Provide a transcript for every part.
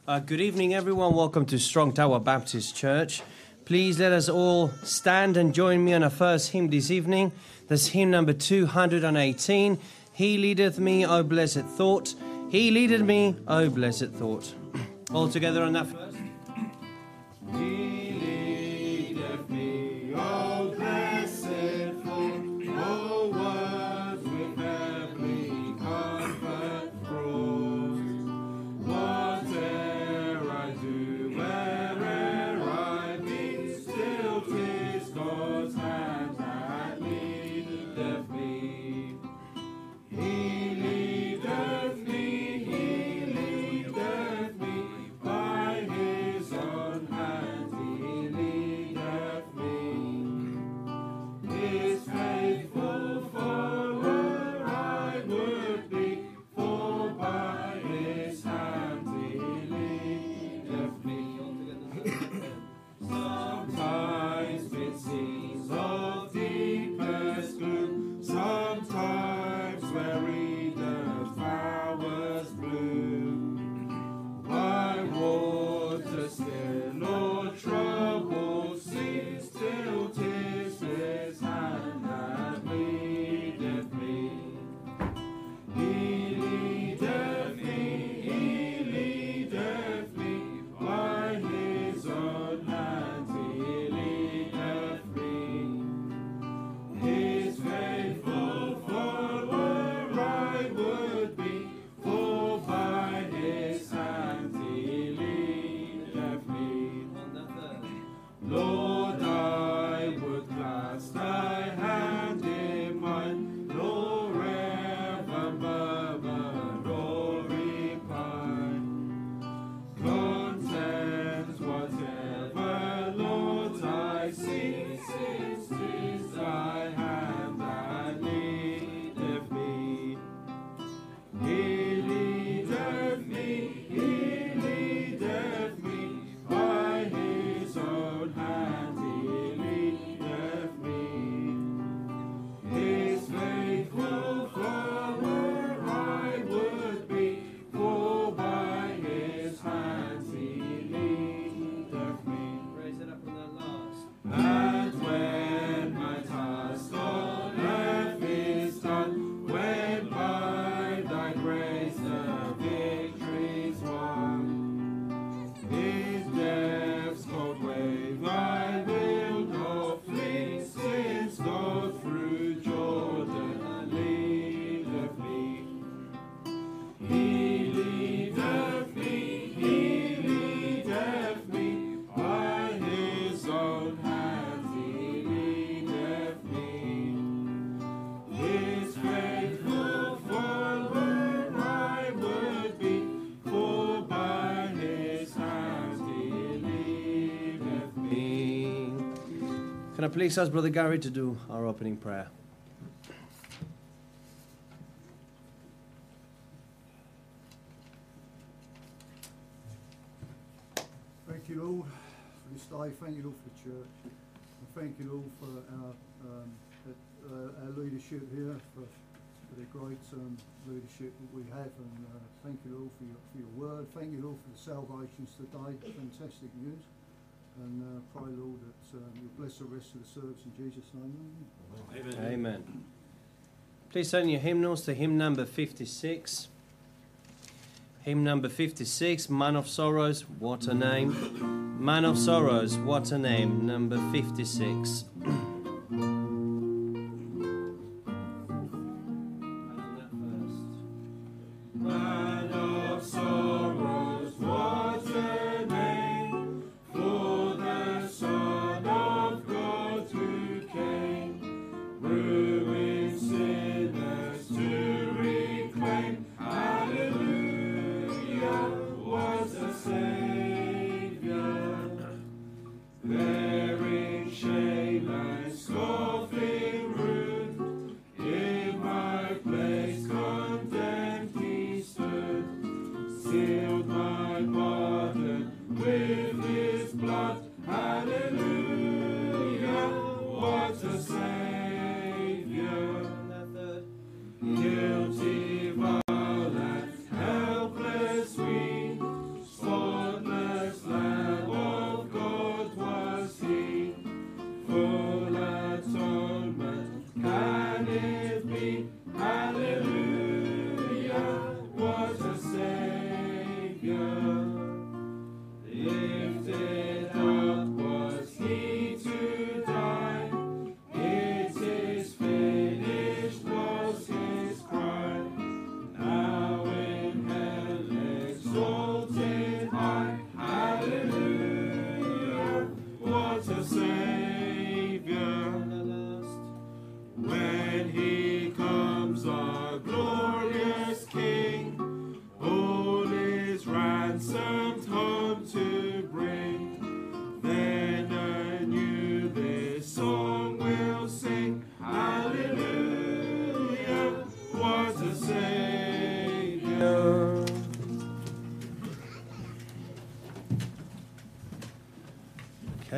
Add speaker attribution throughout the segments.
Speaker 1: Good evening, everyone. Welcome to Strong Tower Baptist Church. Please let us all stand and join me on our first hymn this evening. That's hymn number 218. He leadeth me, O blessed thought. He leadeth me, O blessed thought. All together on that first.
Speaker 2: He leadeth me, O blessed thought. O words with every comfort fraught. Whate'er I do, where'er I be, still 'tis God's hand that leadeth me. He leadeth me, he leadeth me, by his own hand he leadeth me. His faithful follower I would be, for by his hand he leadeth me. Sometimes it seems of deepest gloom, sometimes where Eden's flowers bloom. By water still or troubled seas, still 'tis his hand that leadeth me. He leadeth me, by his own hand he leadeth me. His faithful follower I would be, for by his hand he leadeth me. Lord, I would clasp thy hand in mine, nor ever murmur nor repine. Content whatever, Lord, I see, since 'tis thy hand that leadeth me. He leadeth me, by his own hand he leadeth me. His faithful follower I would be, for by his hand he leadeth me.
Speaker 1: Raise it up on that last.
Speaker 2: And when my task on earth is done, when by thy grace the victory's won, in death's cold wave I will not flee, since God through Jordan leadeth me. He leadeth me, by his own hand he leadeth me. His faithful follower I would be, for by his hand he leadeth me.
Speaker 1: Can I please ask Brother Gary to do our opening prayer?
Speaker 3: Thank you, Lord, for this day. Thank you, Lord, for the church. And thank you, Lord, for our leadership here, for the great leadership that we have. And thank you, Lord, for your word. Thank you, Lord, for the salvations today. Fantastic news. And pray, Lord, that you bless the rest of the service in Jesus' name.
Speaker 2: Amen.
Speaker 1: Amen. Please turn your hymnals to hymn number 56. Hymn number 56, Man of Sorrows, what a name. Man of Sorrows, what a name, number 56.
Speaker 2: Man of sorrows, what a name, for the Son of God who came, ruined sinners to reclaim. Hallelujah, what a Saviour, bearing shame and scoffing rude, in my place condemned he stood, sealed my pardon with his blood. Hallelujah, what a Saviour, guilty, vile and helpless we, spoiled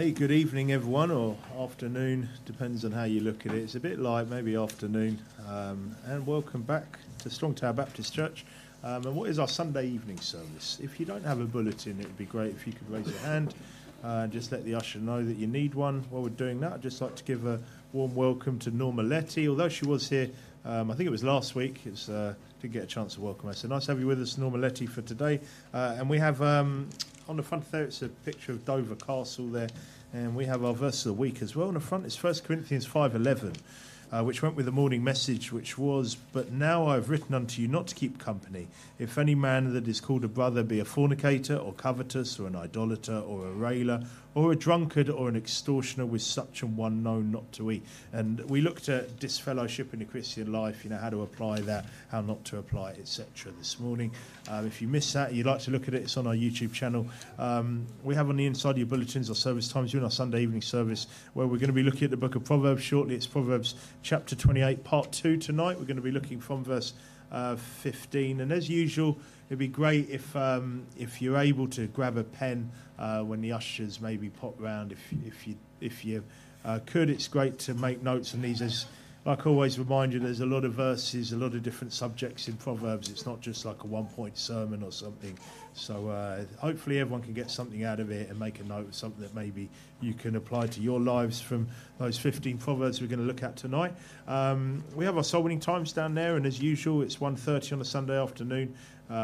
Speaker 4: Hey, good evening, everyone, or afternoon, depends on how you look at it. It's a bit like maybe afternoon. And welcome back to Strong Tower Baptist Church. And what is our Sunday evening service? If you don't have a bulletin, it would be great if you could raise your hand and just let the usher know that you need one. While we're doing that, I'd just like to give a warm welcome to Norma Letty. Although she was here, I think it was last week, didn't get a chance to welcome her. So nice to have you with us, Norma Letty, for today. And we have... on the front there, it's a picture of Dover Castle there, and we have our verse of the week as well. On the front, it's 1 Corinthians 5:11, which went with the morning message, which was, "But now I have written unto you not to keep company. If any man that is called a brother be a fornicator, or covetous, or an idolater, or a railer, or a drunkard, or an extortioner, with such an one known not to eat." And we looked at disfellowship in the Christian life, how to apply that, how not to apply it, etc. this morning. If you missed that, you'd like to look at it, it's on our YouTube channel. We have on the inside of your bulletins our service times during our Sunday evening service, where we're going to be looking at the book of Proverbs shortly. It's Proverbs chapter 28, part 2 tonight. We're going to be looking from verse 15. And as usual, it'd be great if you're able to grab a pen when the ushers maybe pop round. If you could, it's great to make notes on these. As like I always remind you, there's a lot of verses, a lot of different subjects in Proverbs. It's not just like a one-point sermon or something. So hopefully everyone can get something out of it and make a note of something that maybe you can apply to your lives from those 15 Proverbs we're going to look at tonight. We have our soul winning times down there, and as usual, it's 1:30 on a Sunday afternoon.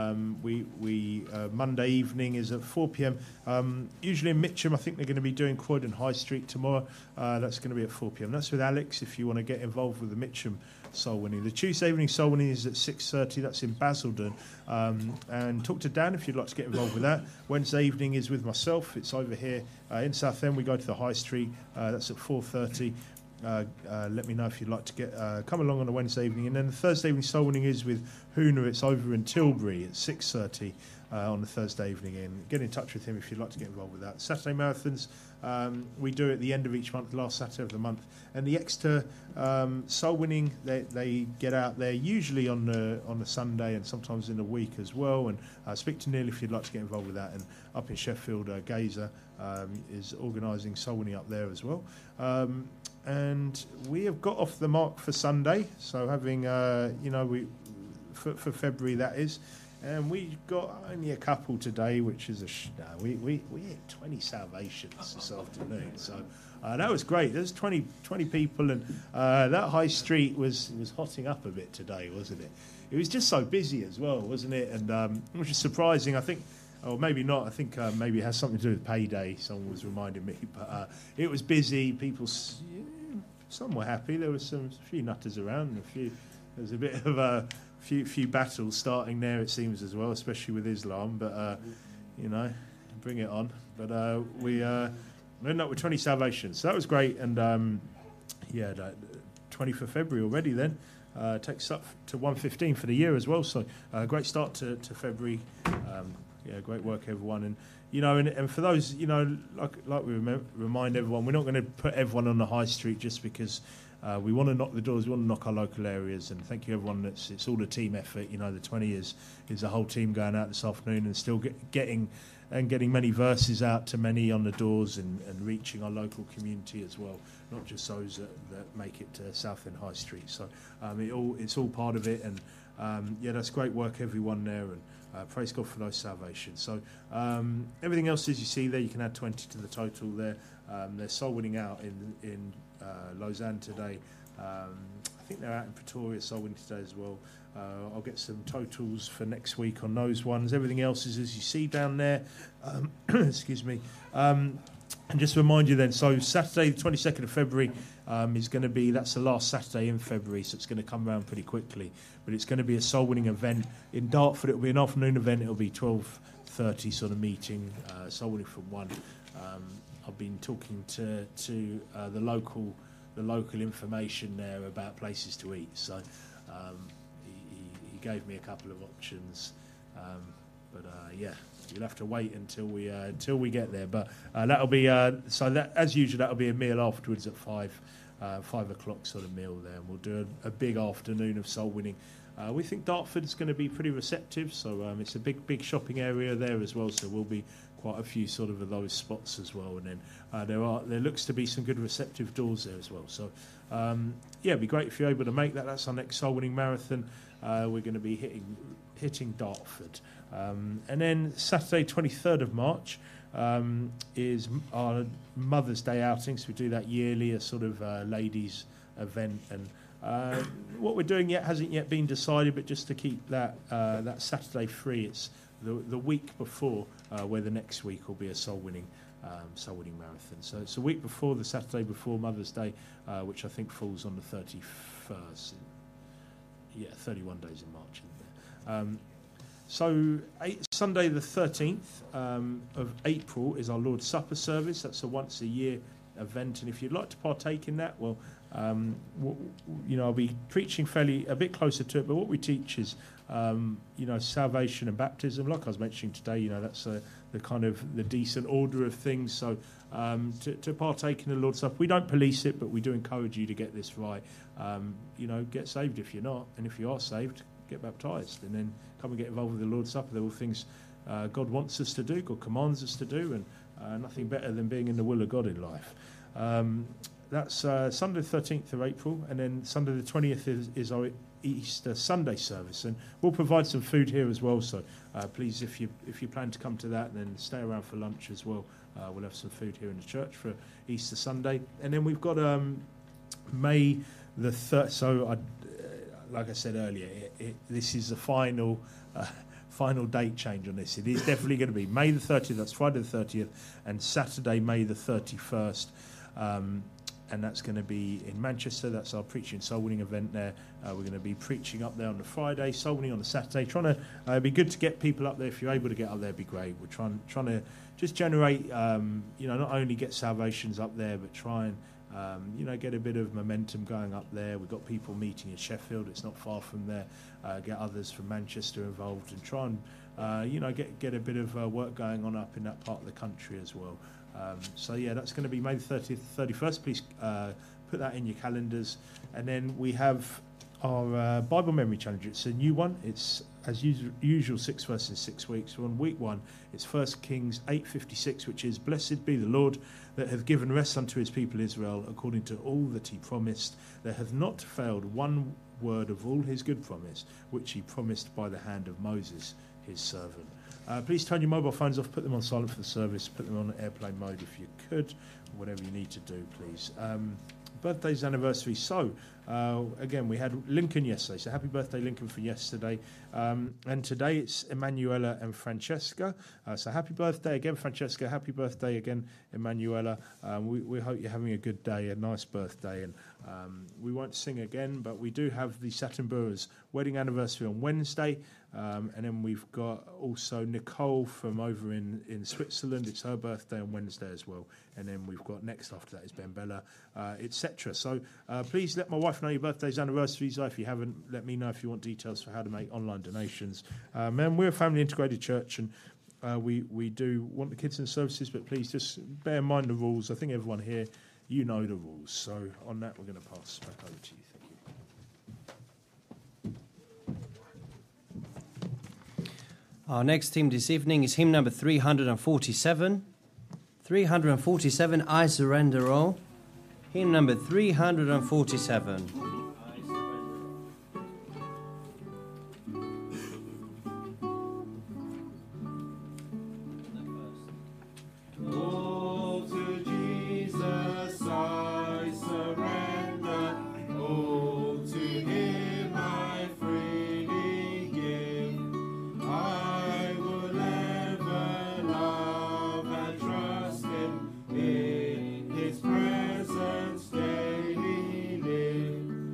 Speaker 4: Monday evening is at 4 p.m. Usually in Mitcham, I think they're going to be doing Croydon High Street tomorrow. That's going to be at 4 p.m. That's with Alex if you want to get involved with the Mitcham soul winning. The Tuesday evening soul winning is at 6:30. That's in Basildon. And talk to Dan if you'd like to get involved with that. Wednesday evening is with myself. It's over here in Southend. We go to the High Street. That's at 4:30. Let me know if you'd like to come along on a Wednesday evening. And then the Thursday evening soul winning is with Hoona. It's over in Tilbury at 6:30 on the Thursday evening. And get in touch with him if you'd like to get involved with that. Saturday marathons we do at the end of each month, last Saturday of the month. And the Exeter soul winning, they get out there usually on the Sunday and sometimes in the week as well. And speak to Neil if you'd like to get involved with that. And up in Sheffield, Gazer is organising soul winning up there as well. And we have got off the mark for Sunday, so having for February that is, and we got only a couple today, which is we hit 20 salvations this afternoon, so that was great. There's 20 people, and that high street was hotting up a bit today, wasn't it? It was just so busy as well, wasn't it? And which is surprising, I think. Or maybe not. I think maybe it has something to do with payday. Someone was reminding me, but it was busy. People, some were happy. There was a few nutters around. There was a bit of a few battles starting there. It seems as well, especially with Islam. But bring it on. But we ended up with 20 salvations, so that was great. And 20 for February already. Then takes up to 115 for the year as well. So great start to February. Great work, everyone. And for those, like we remind everyone, we're not going to put everyone on the high street just because we want to knock the doors, we want to knock our local areas. And thank you, everyone. It's all a team effort. The 20 is the whole team going out this afternoon and still getting many verses out to many on the doors and reaching our local community as well, not just those that make it to Southend High Street. So it's all part of it. And that's great work, everyone there. And praise God for those salvations. So everything else, as you see there, you can add 20 to the total there. They're soul winning out in Lausanne today. I think they're out in Pretoria soul winning today as well. I'll get some totals for next week on those ones. Everything else is as you see down there. Excuse me. And just to remind you then, so Saturday the 22nd of February is going to be, that's the last Saturday in February, so it's going to come around pretty quickly. But it's going to be a soul-winning event. In Dartford, it'll be an afternoon event. It'll be 12:30 sort of meeting, soul-winning from 1. I've been talking to the local information there about places to eat. So he gave me a couple of options. You'll have to wait until we get there. But that'll be as usual. That'll be a meal afterwards at 5 o'clock sort of meal there, and we'll do a big afternoon of soul winning. We think Dartford's going to be pretty receptive, so it's a big shopping area there as well. So we'll be quite a few sort of those spots as well. And then there looks to be some good receptive doors there as well. So it'd be great if you're able to make that. That's our next soul winning marathon. We're going to be hitting Dartford, and then Saturday 23rd of March is our Mother's Day outing. So we do that yearly, a sort of ladies event, and what we're doing hasn't yet been decided, but just to keep that Saturday free, it's the week before where the next week will be a soul winning marathon. So it's a week before, the Saturday before Mother's Day, which I think falls on the 31st. 31 days in March. Sunday the 13th of April is our Lord's Supper service. That's a once a year event, and if you'd like to partake in that, well, I'll be preaching a bit closer to it, but what we teach is salvation and baptism. Like I was mentioning today, that's the kind of the decent order of things. So to partake in the Lord's Supper, we don't police it, but we do encourage you to get this right. Get saved if you're not, and if you are saved, get baptised, and then come and get involved with the Lord's Supper. They're all things God wants us to do, God commands us to do, and nothing better than being in the will of God in life. That's Sunday the 13th of April, and then Sunday the 20th is our Easter Sunday service, and we'll provide some food here as well. So please, if you plan to come to that, then stay around for lunch as well. We'll have some food here in the church for Easter Sunday, and then we've got May the 3rd. So, like I said earlier, this is the final date change on this. It is definitely going to be May the 30th. That's Friday the 30th, and Saturday, May the 31st. And that's going to be in Manchester. That's our preaching soul winning event there. We're going to be preaching up there on the Friday, soul winning on the Saturday. Trying to be good to get people up there. If you're able to get up there, it'd be great. We're trying to just generate, not only get salvations up there, but try and get a bit of momentum going up there. We've got people meeting in Sheffield. It's not far from there. Get others from Manchester involved, and try and get a bit of work going on up in that part of the country as well. That's going to be May the 30th, 31st. Please put that in your calendars. And then we have our Bible Memory Challenge. It's a new one. It's, as usual, 6 verses in 6 weeks. We're on week 1. It's 1 Kings 8:56, which is, "Blessed be the Lord that hath given rest unto his people Israel, according to all that he promised. There hath not failed one word of all his good promise, which he promised by the hand of Moses, his servant." Please turn your mobile phones off, put them on silent for the service, put them on airplane mode if you could, whatever you need to do, please. Birthdays, anniversaries. So, again, we had Lincoln yesterday, so happy birthday, Lincoln, for yesterday. And today it's Emanuela and Francesca. So happy birthday again, Francesca. Happy birthday again, Emanuela. We hope you're having a good day, a nice birthday. And we won't sing again, but we do have the Sattenburger's wedding anniversary on Wednesday. And then we've got also Nicole from over in Switzerland. It's her birthday on Wednesday as well. And then we've got next after that is Ben Bella, etc. So please let my wife know your birthdays, anniversaries. If you haven't, let me know if you want details for how to make online donations. And we're a family integrated church, and we do want the kids in services, but please just bear in mind the rules. I think everyone here, you know the rules. So on that, we're going to pass back over to you. Thank you.
Speaker 1: Our next hymn this evening is hymn number 347. 347, I Surrender All. Hymn number 347.
Speaker 2: All to Jesus I surrender, all to him I freely give. I will ever love and trust him, in his presence daily live.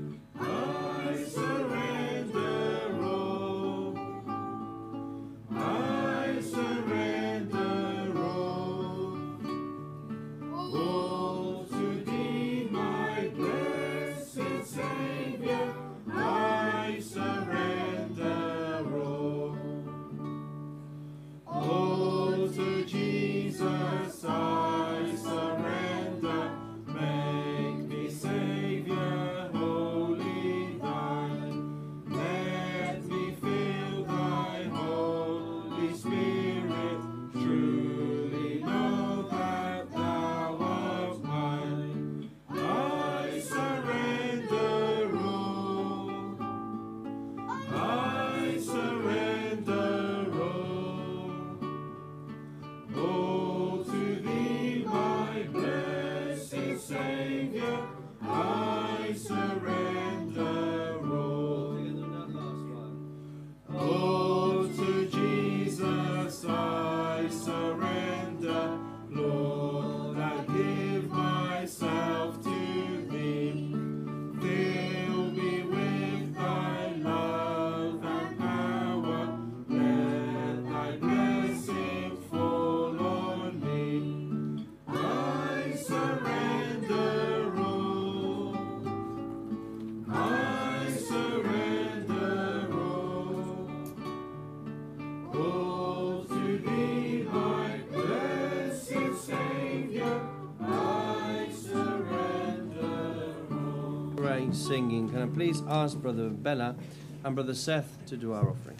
Speaker 1: pray singing, can I please ask Brother Bella and Brother Seth to do our offering?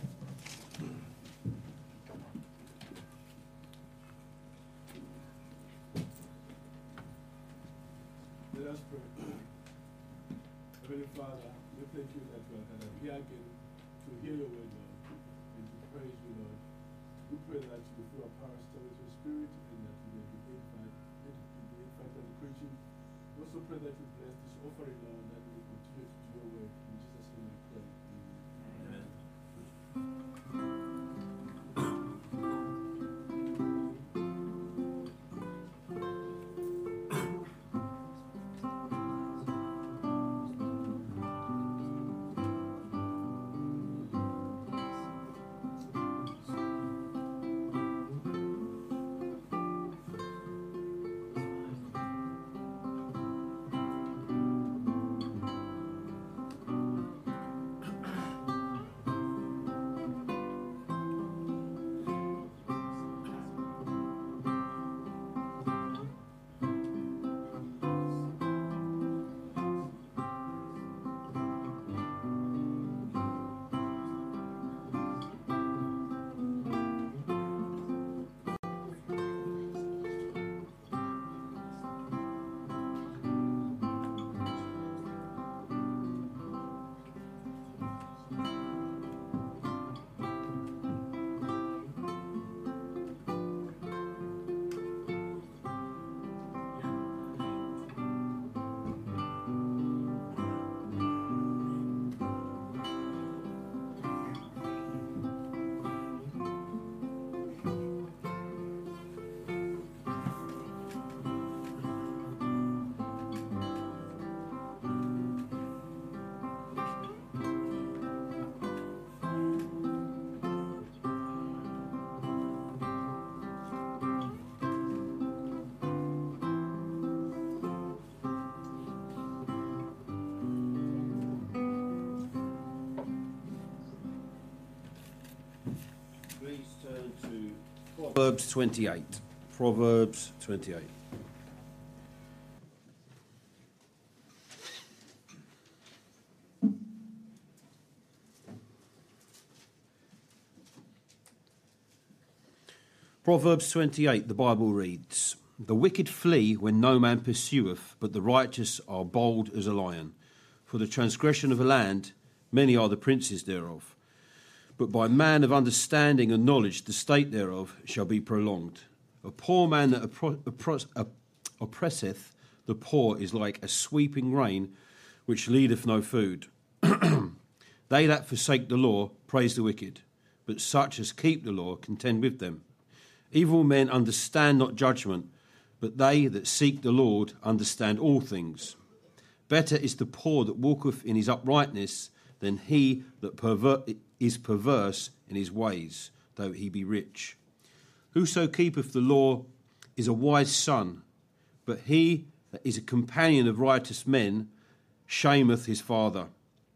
Speaker 2: Let us pray. Heavenly Father, we thank you that we are here again to hear your word, Lord, and to praise you, Lord. We pray that you will fill our pastor with your spirit and that you will be edified by the preaching. We also pray that you bless this offering, Lord, and that we will continue to do your work. In Jesus' name we pray. Amen.
Speaker 1: Please turn to Proverbs 28. Proverbs 28. Proverbs 28, the Bible reads, "The wicked flee when no man pursueth, but the righteous are bold as a lion. For the transgression of a land, many are the princes thereof. But by man of understanding and knowledge the state thereof shall be prolonged. A poor man that oppresseth the poor is like a sweeping rain, which leadeth no food. They that forsake the law praise the wicked, but such as keep the law contend with them. Evil men understand not judgment, but they that seek the Lord understand all things. Better is the poor that walketh in his uprightness than he that is perverse in his ways, though he be rich. Whoso keepeth the law is a wise son, but he that is a companion of righteous men shameth his father.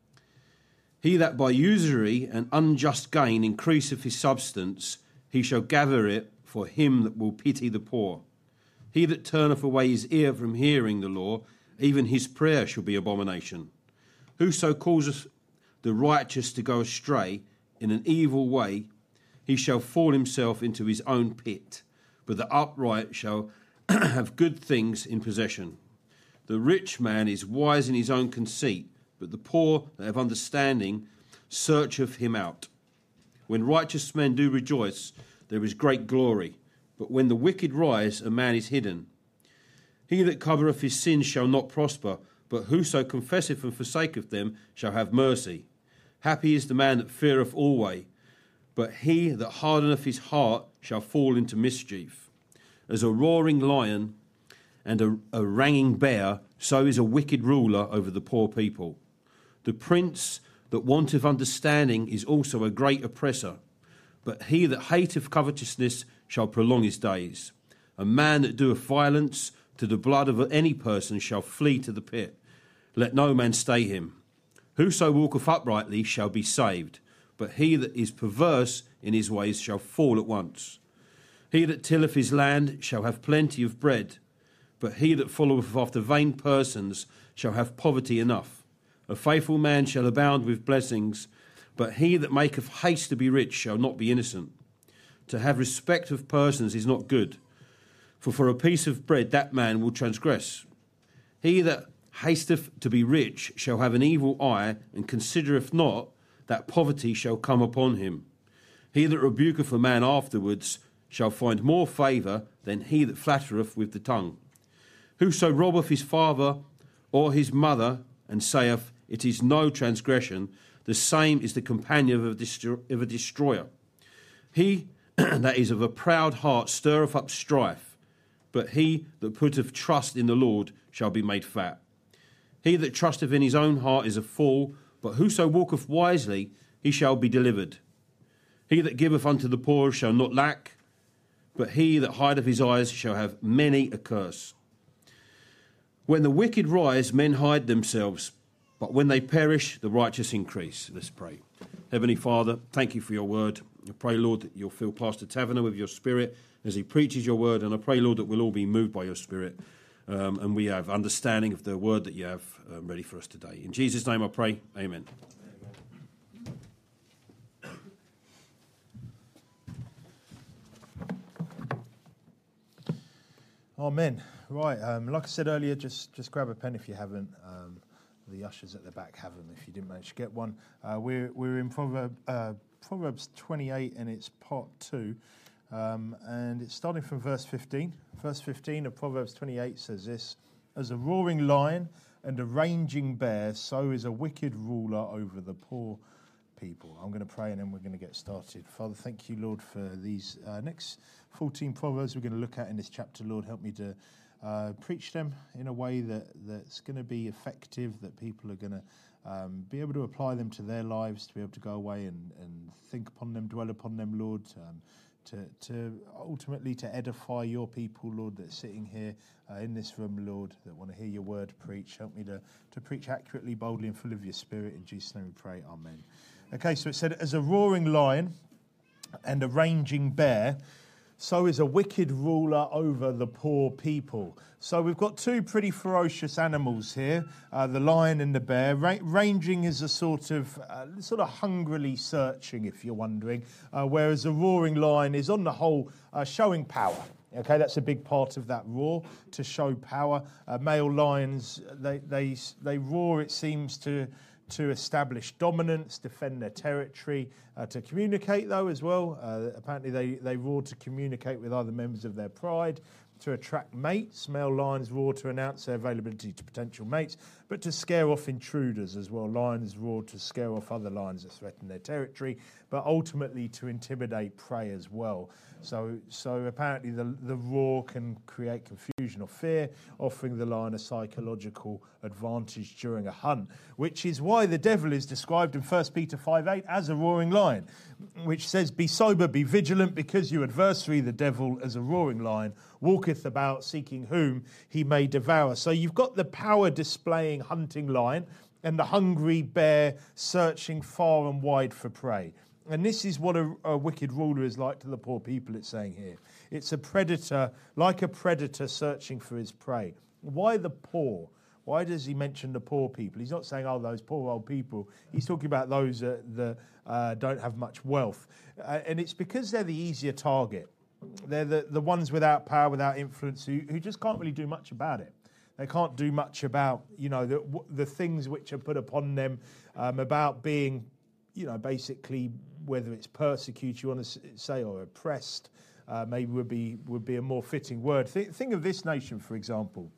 Speaker 1: He that by usury and unjust gain increaseth his substance, he shall gather it for him that will pity the poor. He that turneth away his ear from hearing the law, even his prayer shall be abomination. Whoso causeth the righteous to go astray in an evil way, he shall fall himself into his own pit, but the upright shall have good things in possession. The rich man is wise in his own conceit, but the poor that have understanding searcheth him out. When righteous men do rejoice, there is great glory, but when the wicked rise, a man is hidden. He that covereth his sins shall not prosper, but whoso confesseth and forsaketh them shall have mercy. Happy is the man that feareth always, but he that hardeneth his heart shall fall into mischief. As a roaring lion and a ranging bear, so is a wicked ruler over the poor people. The prince that wanteth understanding is also a great oppressor, but he that hateth covetousness shall prolong his days. A man that doeth violence to the blood of any person shall flee to the pit. Let no man stay him. Whoso walketh uprightly shall be saved, but he that is perverse in his ways shall fall at once. He that tilleth his land shall have plenty of bread, but he that followeth after vain persons shall have poverty enough.
Speaker 5: A faithful man shall abound with blessings, but he that maketh haste to be rich shall not be innocent. To have respect of persons is not good, for a piece of bread that man will transgress. He that hasteth to be rich shall have an evil eye, and considereth not that poverty shall come upon him. He that rebuketh a man afterwards shall find more favour than he that flattereth with the tongue. Whoso robbeth his father or his mother, and saith, It is no transgression, the same is the companion of a destroyer. He that is of a proud heart stirreth up strife, but he that putteth trust in the Lord shall be made fat. He that trusteth in his own heart is a fool, but whoso walketh wisely, he shall be delivered. He that giveth unto the poor shall not lack, but he that hideth his eyes shall have many a curse. When the wicked rise, men hide themselves, but when they perish, the righteous increase. Let's pray. Heavenly Father, thank you for your word. I pray, Lord, that you'll fill Pastor Taverner with your spirit as he preaches your word, and I pray, Lord, that we'll all be moved by your spirit, and we have understanding of the word that you have ready for us today. In Jesus' name I pray, amen.
Speaker 4: Amen. Right, like I said earlier, just grab a pen if you haven't. The ushers at the back have them if you didn't manage to get one. We're in Proverbs 28, and it's part 2. And it's starting from verse 15. Verse 15 of Proverbs 28 says this: As a roaring lion and a raging bear, so is a wicked ruler over the poor people. I'm going to pray and then we're going to get started. Father, thank you, Lord, for these next 14 Proverbs we're going to look at in this chapter. Lord, help me to preach them in a way that's going to be effective, that people are going to be able to apply them to their lives, to be able to go away and think upon them, dwell upon them, Lord, to ultimately to edify your people, Lord, that's sitting here in this room, Lord, that want to hear your word preach. Help me to preach accurately, boldly, and full of your spirit. In Jesus' name we pray, amen. Okay, so it said, as a roaring lion and a raging bear, so is a wicked ruler over the poor people. So we've got two pretty ferocious animals here, the lion and the bear. Ranging is a sort of hungrily searching, if you're wondering, whereas a roaring lion is on the whole showing power. Okay, that's a big part of that roar, to show power. Male lions, they roar, it seems, to establish dominance, defend their territory, to communicate, though, as well. Apparently they roar to communicate with other members of their pride, to attract mates. Male lions roar to announce their availability to potential mates, but to scare off intruders as well. Lions roar to scare off other lions that threaten their territory, but ultimately to intimidate prey as well. So apparently the roar can create confusion or fear, offering the lion a psychological advantage during a hunt, which is why the devil is described in 1 Peter 5:8 as a roaring lion, which says, Be sober, be vigilant, because your adversary, the devil, as a roaring lion, walketh about seeking whom he may devour. So you've got the power-displaying hunting lion and the hungry bear searching far and wide for prey. And this is what a wicked ruler is like to the poor people, it's saying here. It's a predator, like a predator searching for his prey. Why the poor? Why does he mention the poor people? He's not saying, those poor old people. He's talking about those that don't have much wealth. And it's because they're the easier target. They're the ones without power, without influence, who just can't really do much about it. They can't do much about, the things which are put upon them, about being, basically, whether it's persecuted, you want to say, or oppressed, maybe would be a more fitting word. Think of this nation, for example.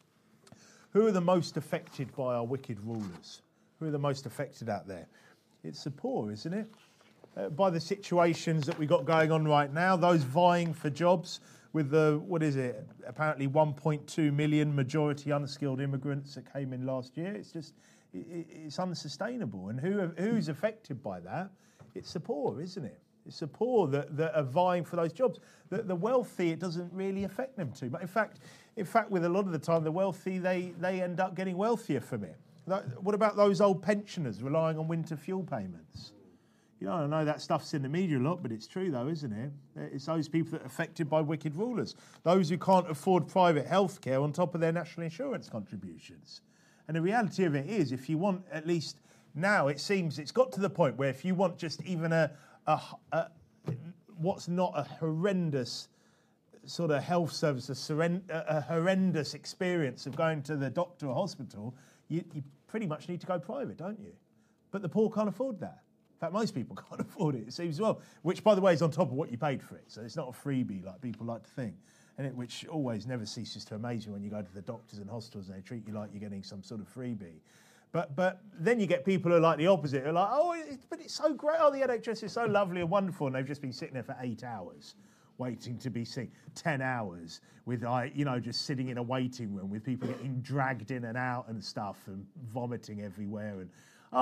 Speaker 4: Who are the most affected by our wicked rulers? Who are the most affected out there? It's the poor, isn't it? By the situations that we got going on right now, those vying for jobs with apparently 1.2 million majority unskilled immigrants that came in last year. It's unsustainable. And who's affected by that? It's the poor, isn't it? It's the poor that are vying for those jobs. The wealthy, it doesn't really affect them too much. In fact, with a lot of the time, the wealthy, they end up getting wealthier from it. What about those old pensioners relying on winter fuel payments? I know that stuff's in the media a lot, but it's true, though, isn't it? It's those people that are affected by wicked rulers. Those who can't afford private health care on top of their national insurance contributions. And the reality of it is, if you want, at least now it seems it's got to the point where if you want just even a what's not a horrendous sort of health service, a horrendous experience of going to the doctor or hospital, you pretty much need to go private, don't you? But the poor can't afford that. In fact, most people can't afford it, it seems well, which, by the way, is on top of what you paid for it. So it's not a freebie like people like to think, which always never ceases to amaze me when you go to the doctors and hospitals and they treat you like you're getting some sort of freebie. But then you get people who are like the opposite, who are like, but it's so great, the NHS is so lovely and wonderful, and they've just been sitting there for 8 hours waiting to be seen, 10 hours with, just sitting in a waiting room with people getting dragged in and out and stuff and vomiting everywhere. And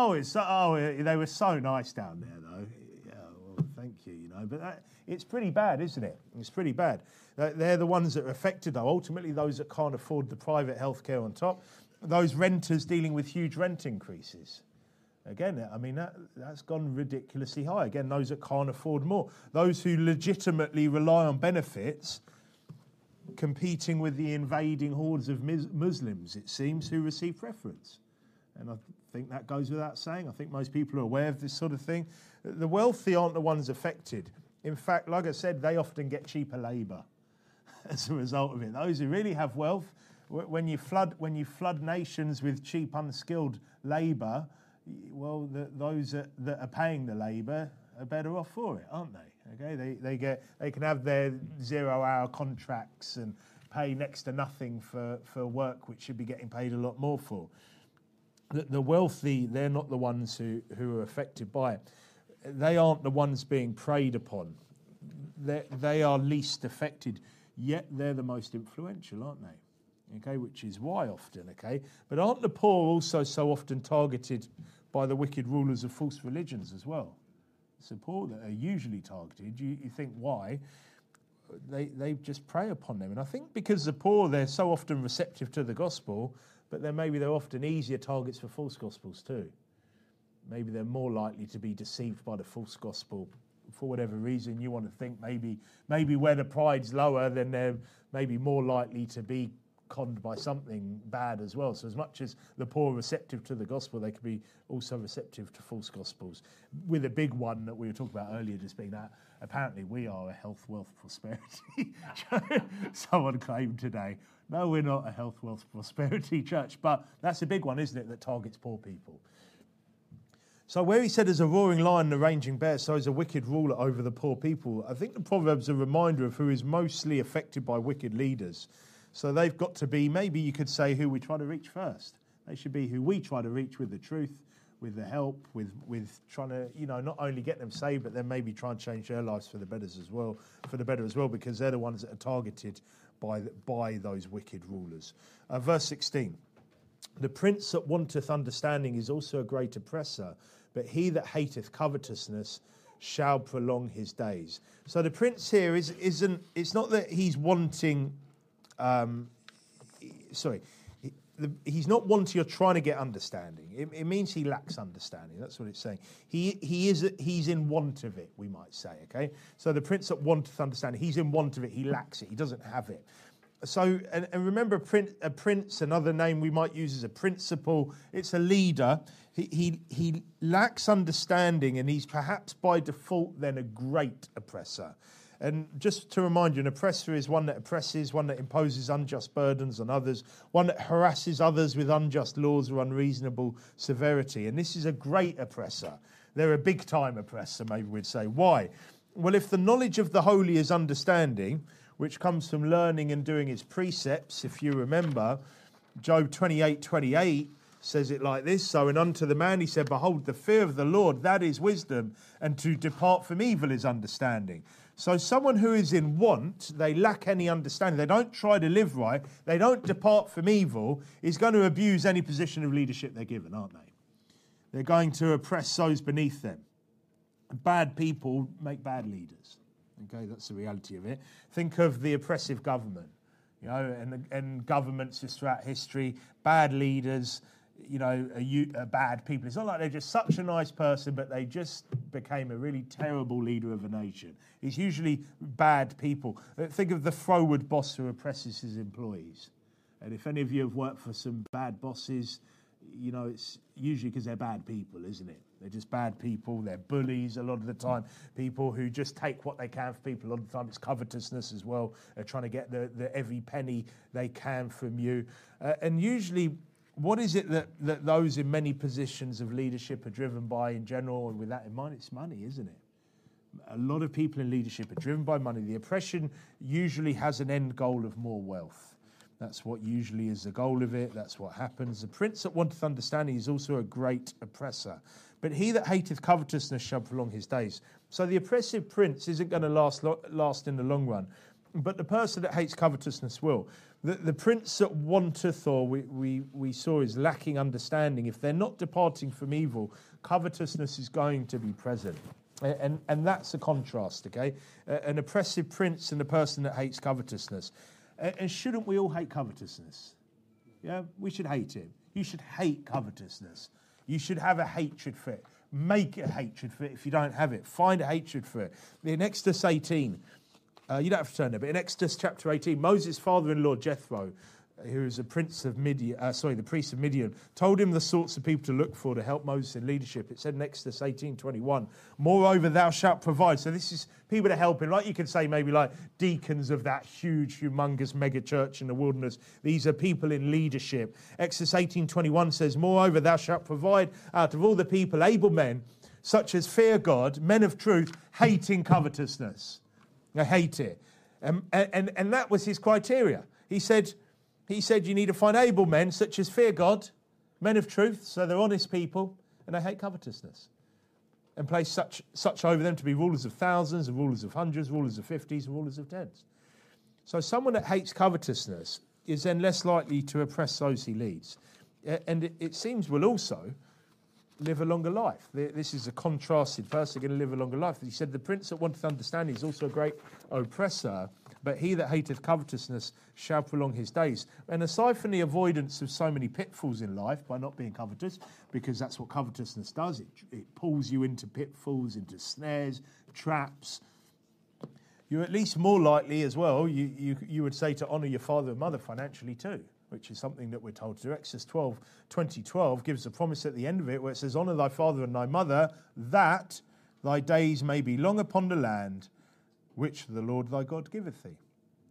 Speaker 4: they were so nice down there, though. Yeah, well, thank you, But it's pretty bad, isn't it? It's pretty bad. They're the ones that are affected, though. Ultimately, those that can't afford the private healthcare on top, those renters dealing with huge rent increases. Again, I mean, that's gone ridiculously high. Again, those that can't afford more. Those who legitimately rely on benefits competing with the invading hordes of Muslims, it seems, who receive preference. And I think that goes without saying. I think most people are aware of this sort of thing. The wealthy aren't the ones affected. In fact, like I said, they often get cheaper labour as a result of it. Those who really have wealth, when you flood nations with cheap, unskilled labour, well, those that are paying the labour are better off for it, aren't they? Okay, they can have their 0-hour contracts and pay next to nothing for work which should be getting paid a lot more for. The wealthy, they're not the ones who are affected by it. They aren't the ones being preyed upon. They are least affected, yet they're the most influential, aren't they? Okay, which is why often, okay? But aren't the poor also so often targeted by the wicked rulers of false religions as well? It's the poor that are usually targeted. You think why? They just prey upon them. And I think because the poor, they're so often receptive to the gospel, but then maybe they're often easier targets for false gospels too. Maybe they're more likely to be deceived by the false gospel for whatever reason. You want to think maybe where the pride's lower, then they're maybe more likely to be conned by something bad as well. So as much as the poor are receptive to the gospel, they could be also receptive to false gospels, with a big one that we were talking about earlier just being that apparently we are a health, wealth, prosperity. Someone claimed today, no, we're not a health, wealth, prosperity church, but that's a big one, isn't it, that targets poor people. So where he said as a roaring lion and a raging bear, so is a wicked ruler over the poor people, I think the Proverbs are a reminder of who is mostly affected by wicked leaders. So they've got to be, maybe you could say, who we try to reach first. They should be who we try to reach with the truth, with the help, with trying to, not only get them saved, but then maybe try and change their lives for the better as well, because they're the ones that are targeted by those wicked rulers. Verse 16, the prince that wanteth understanding is also a great oppressor, but he that hateth covetousness shall prolong his days. So the prince here isn't, it's not that he's wanting... he's not wanting or trying to get understanding. It means he lacks understanding. That's what it's saying. He's in want of it, we might say. Okay, so the prince that wanteth understanding, he's in want of it. He lacks it. He doesn't have it. So and remember, a prince. Another name we might use is a principal. It's a leader. He lacks understanding, and he's perhaps by default then a great oppressor. And just to remind you, an oppressor is one that oppresses, one that imposes unjust burdens on others, one that harasses others with unjust laws or unreasonable severity. And this is a great oppressor. They're a big-time oppressor, maybe we'd say. Why? Well, if the knowledge of the holy is understanding, which comes from learning and doing its precepts, if you remember, Job 28:28 says it like this, so and unto the man he said, behold, the fear of the Lord, that is wisdom, and to depart from evil is understanding. So someone who is in want, they lack any understanding, they don't try to live right, they don't depart from evil, is going to abuse any position of leadership they're given, aren't they? They're going to oppress those beneath them. Bad people make bad leaders. Okay, that's the reality of it. Think of the oppressive government, and governments just throughout history, bad leaders, are bad people. It's not like they're just such a nice person, but they just became a really terrible leader of a nation. It's usually bad people. Think of the froward boss who oppresses his employees. And if any of you have worked for some bad bosses, you know, it's usually because they're bad people, isn't it? They're just bad people. They're bullies a lot of the time. People who just take what they can for people. A lot of the time it's covetousness as well. They're trying to get the every penny they can from you. And usually, what is it that those in many positions of leadership are driven by in general? And with that in mind, it's money, isn't it? A lot of people in leadership are driven by money. The oppression usually has an end goal of more wealth. That's what usually is the goal of it. That's what happens. The prince that wanteth understanding is also a great oppressor. But he that hateth covetousness shall prolong his days. So the oppressive prince isn't going to last in the long run. But the person that hates covetousness will. The prince that wanteth, or we saw, is lacking understanding. If they're not departing from evil, covetousness is going to be present. And that's a contrast, okay? An oppressive prince and a person that hates covetousness. And shouldn't we all hate covetousness? Yeah, we should hate it. You should hate covetousness. You should have a hatred for it. Make a hatred for it if you don't have it. Find a hatred for it. In Exodus 18, you don't have to turn there, but in Exodus chapter 18, Moses' father-in-law Jethro, who is a prince of Midian, the priest of Midian, told him the sorts of people to look for to help Moses in leadership. It said in Exodus 18:21, moreover, thou shalt provide. So this is people to help him, like you could say maybe like deacons of that huge, humongous mega church in the wilderness. These are people in leadership. Exodus 18:21 says, moreover, thou shalt provide out of all the people able men, such as fear God, men of truth, hating covetousness. I hate it. And that was his criteria. He said you need to find able men such as fear God, men of truth, so they're honest people, and they hate covetousness. And place such over them to be rulers of thousands, and rulers of hundreds, rulers of 50s, and rulers of tens. So someone that hates covetousness is then less likely to oppress those he leads. And it seems will also live a longer life. This is a contrasted person going to live a longer life. He said, the prince that wanteth understanding is also a great oppressor, but he that hateth covetousness shall prolong his days. And aside from the avoidance of so many pitfalls in life by not being covetous, because that's what covetousness does, it pulls you into pitfalls, into snares, traps. You're at least more likely as well, you would say, to honour your father and mother financially too, which is something that we're told to do. Exodus 20:12 gives a promise at the end of it where it says, honour thy father and thy mother, that thy days may be long upon the land which the Lord thy God giveth thee.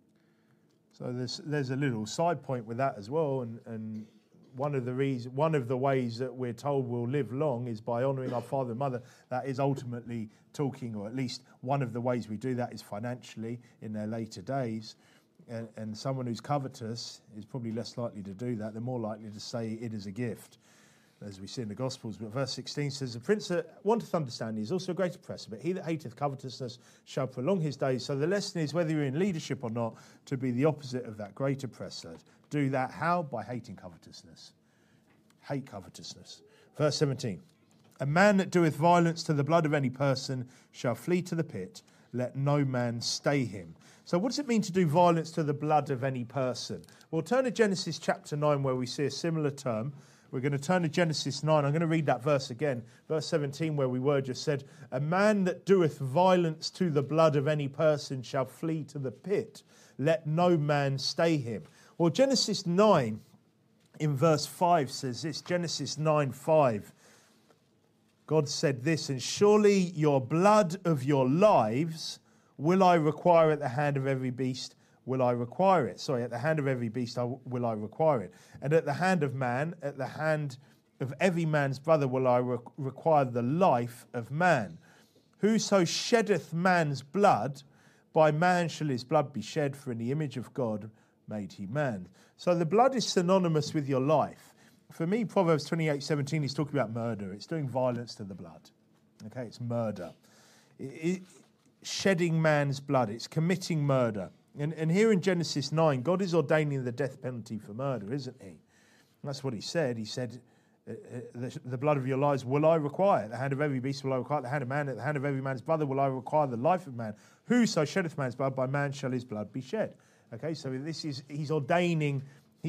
Speaker 4: So there's a little side point with that as well, and one of the ways that we're told we'll live long is by honouring our father and mother. That is ultimately talking, or at least one of the ways we do that is financially in their later days. And someone who's covetous is probably less likely to do that. They're more likely to say it is a gift, as we see in the Gospels. But verse 16 says, the prince that wanteth understanding is also a great oppressor, but he that hateth covetousness shall prolong his days. So the lesson is, whether you're in leadership or not, to be the opposite of that great oppressor. Do that how? By hating covetousness. Hate covetousness. Verse 17, a man that doeth violence to the blood of any person shall flee to the pit. Let no man stay him. So what does it mean to do violence to the blood of any person? Well, turn to Genesis chapter 9 where we see a similar term. We're going to turn to Genesis 9. I'm going to read that verse again. Verse 17 where we were just said, a man that doeth violence to the blood of any person shall flee to the pit. Let no man stay him. Well, Genesis 9 in verse 5 says this. Genesis 9:5. God said this, and surely your blood of your lives will I require at the hand of every beast, will I require it. Sorry, at the hand of every beast will I require it. And at the hand of man, at the hand of every man's brother will I require the life of man. Whoso sheddeth man's blood, by man shall his blood be shed, for in the image of God made he man. So the blood is synonymous with your life. For me, Proverbs 28:17 is talking about murder. It's doing violence to the blood. Okay, it's murder. Shedding man's blood. It's committing murder. And here in Genesis 9, God is ordaining the death penalty for murder, isn't he? That's what he said. He said, the blood of your lives will I require. At the hand of every beast will I require. At the hand of man, at the hand of every man's brother will I require the life of man. Whoso sheddeth man's blood, by man shall his blood be shed. Okay, so he's ordaining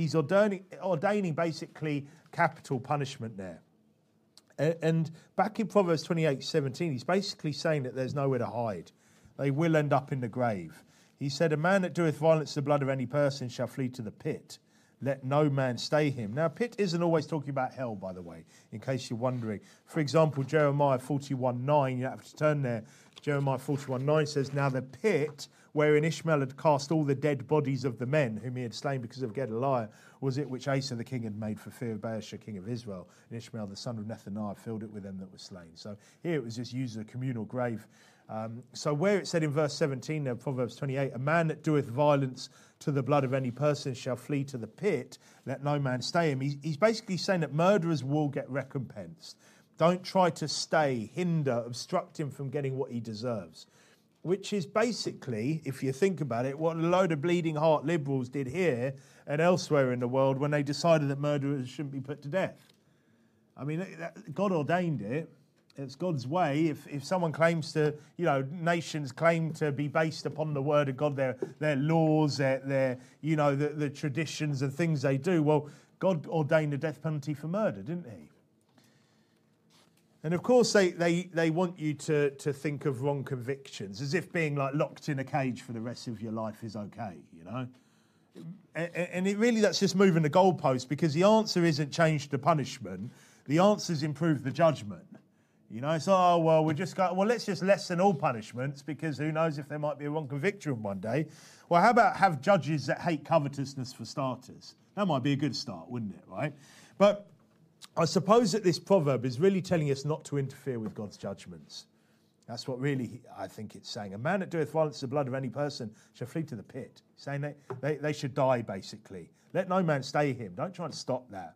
Speaker 4: basically capital punishment there. And back in Proverbs 28:17, he's basically saying that there's nowhere to hide. They will end up in the grave. He said, a man that doeth violence to the blood of any person shall flee to the pit. let no man stay him. Now, pit isn't always talking about hell, by the way, in case you're wondering. For example, Jeremiah 41:9, you have to turn there. Jeremiah 41:9 says, now the pit wherein Ishmael had cast all the dead bodies of the men whom he had slain because of Gedaliah, was it which Asa the king had made for fear of Baasha king of Israel, and Ishmael the son of Nethaniah filled it with them that were slain. So here it was just used as a communal grave. So where it said in verse 17 of Proverbs 28, a man that doeth violence to the blood of any person shall flee to the pit, let no man stay him. He's basically saying that murderers will get recompensed. Don't try to stay, hinder, obstruct him from getting what he deserves. Which is basically, if you think about it, what a load of bleeding heart liberals did here and elsewhere in the world when they decided that murderers shouldn't be put to death. I mean, God ordained it. It's God's way. If someone claims to, nations claim to be based upon the word of God, their laws, their the traditions and things they do, well, God ordained the death penalty for murder, didn't he? And of course, they want you to think of wrong convictions as if being like locked in a cage for the rest of your life is okay, And it really, that's just moving the goalpost, because the answer isn't change the punishment. The answer is improve the judgment. It's let's just lessen all punishments, because who knows if there might be a wrong conviction one day. Well, how about have judges that hate covetousness for starters? That might be a good start, wouldn't it, right? But I suppose that this proverb is really telling us not to interfere with God's judgments. That's what really I think it's saying. A man that doeth violence to the blood of any person shall flee to the pit. Saying they should die, basically. Let no man stay him. Don't try to stop that.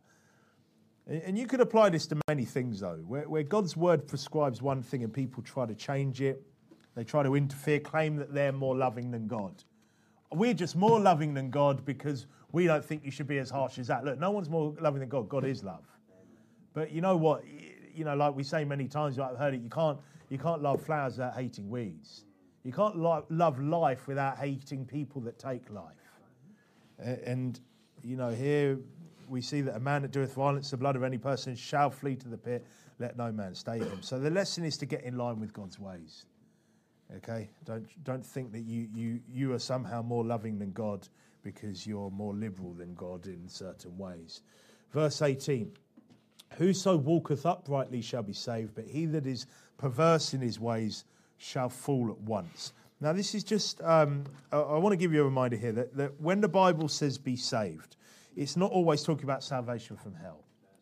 Speaker 4: And you could apply this to many things, though, where God's word prescribes one thing and people try to change it. They try to interfere, claim that they're more loving than God. We're just more loving than God because we don't think you should be as harsh as that. Look, no one's more loving than God. God is love. But you know what? Like we say many times, I've heard it, you can't love flowers without hating weeds. You can't love life without hating people that take life. And, here we see that a man that doeth violence to the blood of any person shall flee to the pit, let no man stay him. So the lesson is to get in line with God's ways. Okay? Don't think that you are somehow more loving than God because you're more liberal than God in certain ways. Verse 18. Whoso walketh uprightly shall be saved, but he that is perverse in his ways shall fall at once. Now, this is just, I want to give you a reminder here that when the Bible says be saved, it's not always talking about salvation from hell.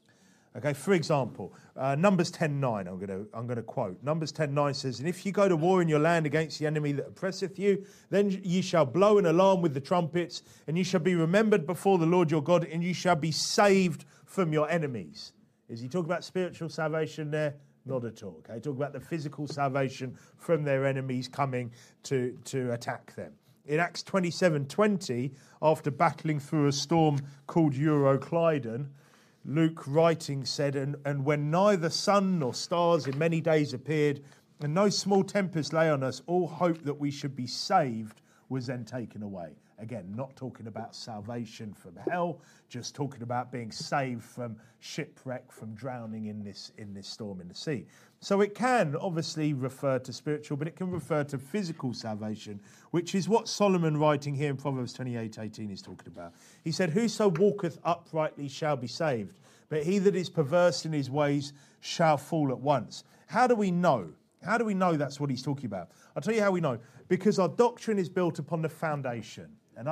Speaker 4: Okay, for example, Numbers 10:9, I'm going to quote. Numbers 10:9 says, and if you go to war in your land against the enemy that oppresseth you, then ye shall blow an alarm with the trumpets, and ye shall be remembered before the Lord your God, and ye shall be saved from your enemies. Is he talking about spiritual salvation there? Not at all. Okay, talk about the physical salvation from their enemies coming to attack them. In Acts 27:20, after battling through a storm called Euroclydon, Luke writing said, and when neither sun nor stars in many days appeared, and no small tempest lay on us, all hope that we should be saved was then taken away. Again, not talking about salvation from hell, just talking about being saved from shipwreck, from drowning in this storm in the sea. So it can obviously refer to spiritual, but it can refer to physical salvation, which is what Solomon writing here in Proverbs 28:18 is talking about. He said, whoso walketh uprightly shall be saved, but he that is perverse in his ways shall fall at once. How do we know? How do we know that's what he's talking about? I'll tell you how we know. Because our doctrine is built upon the foundation. And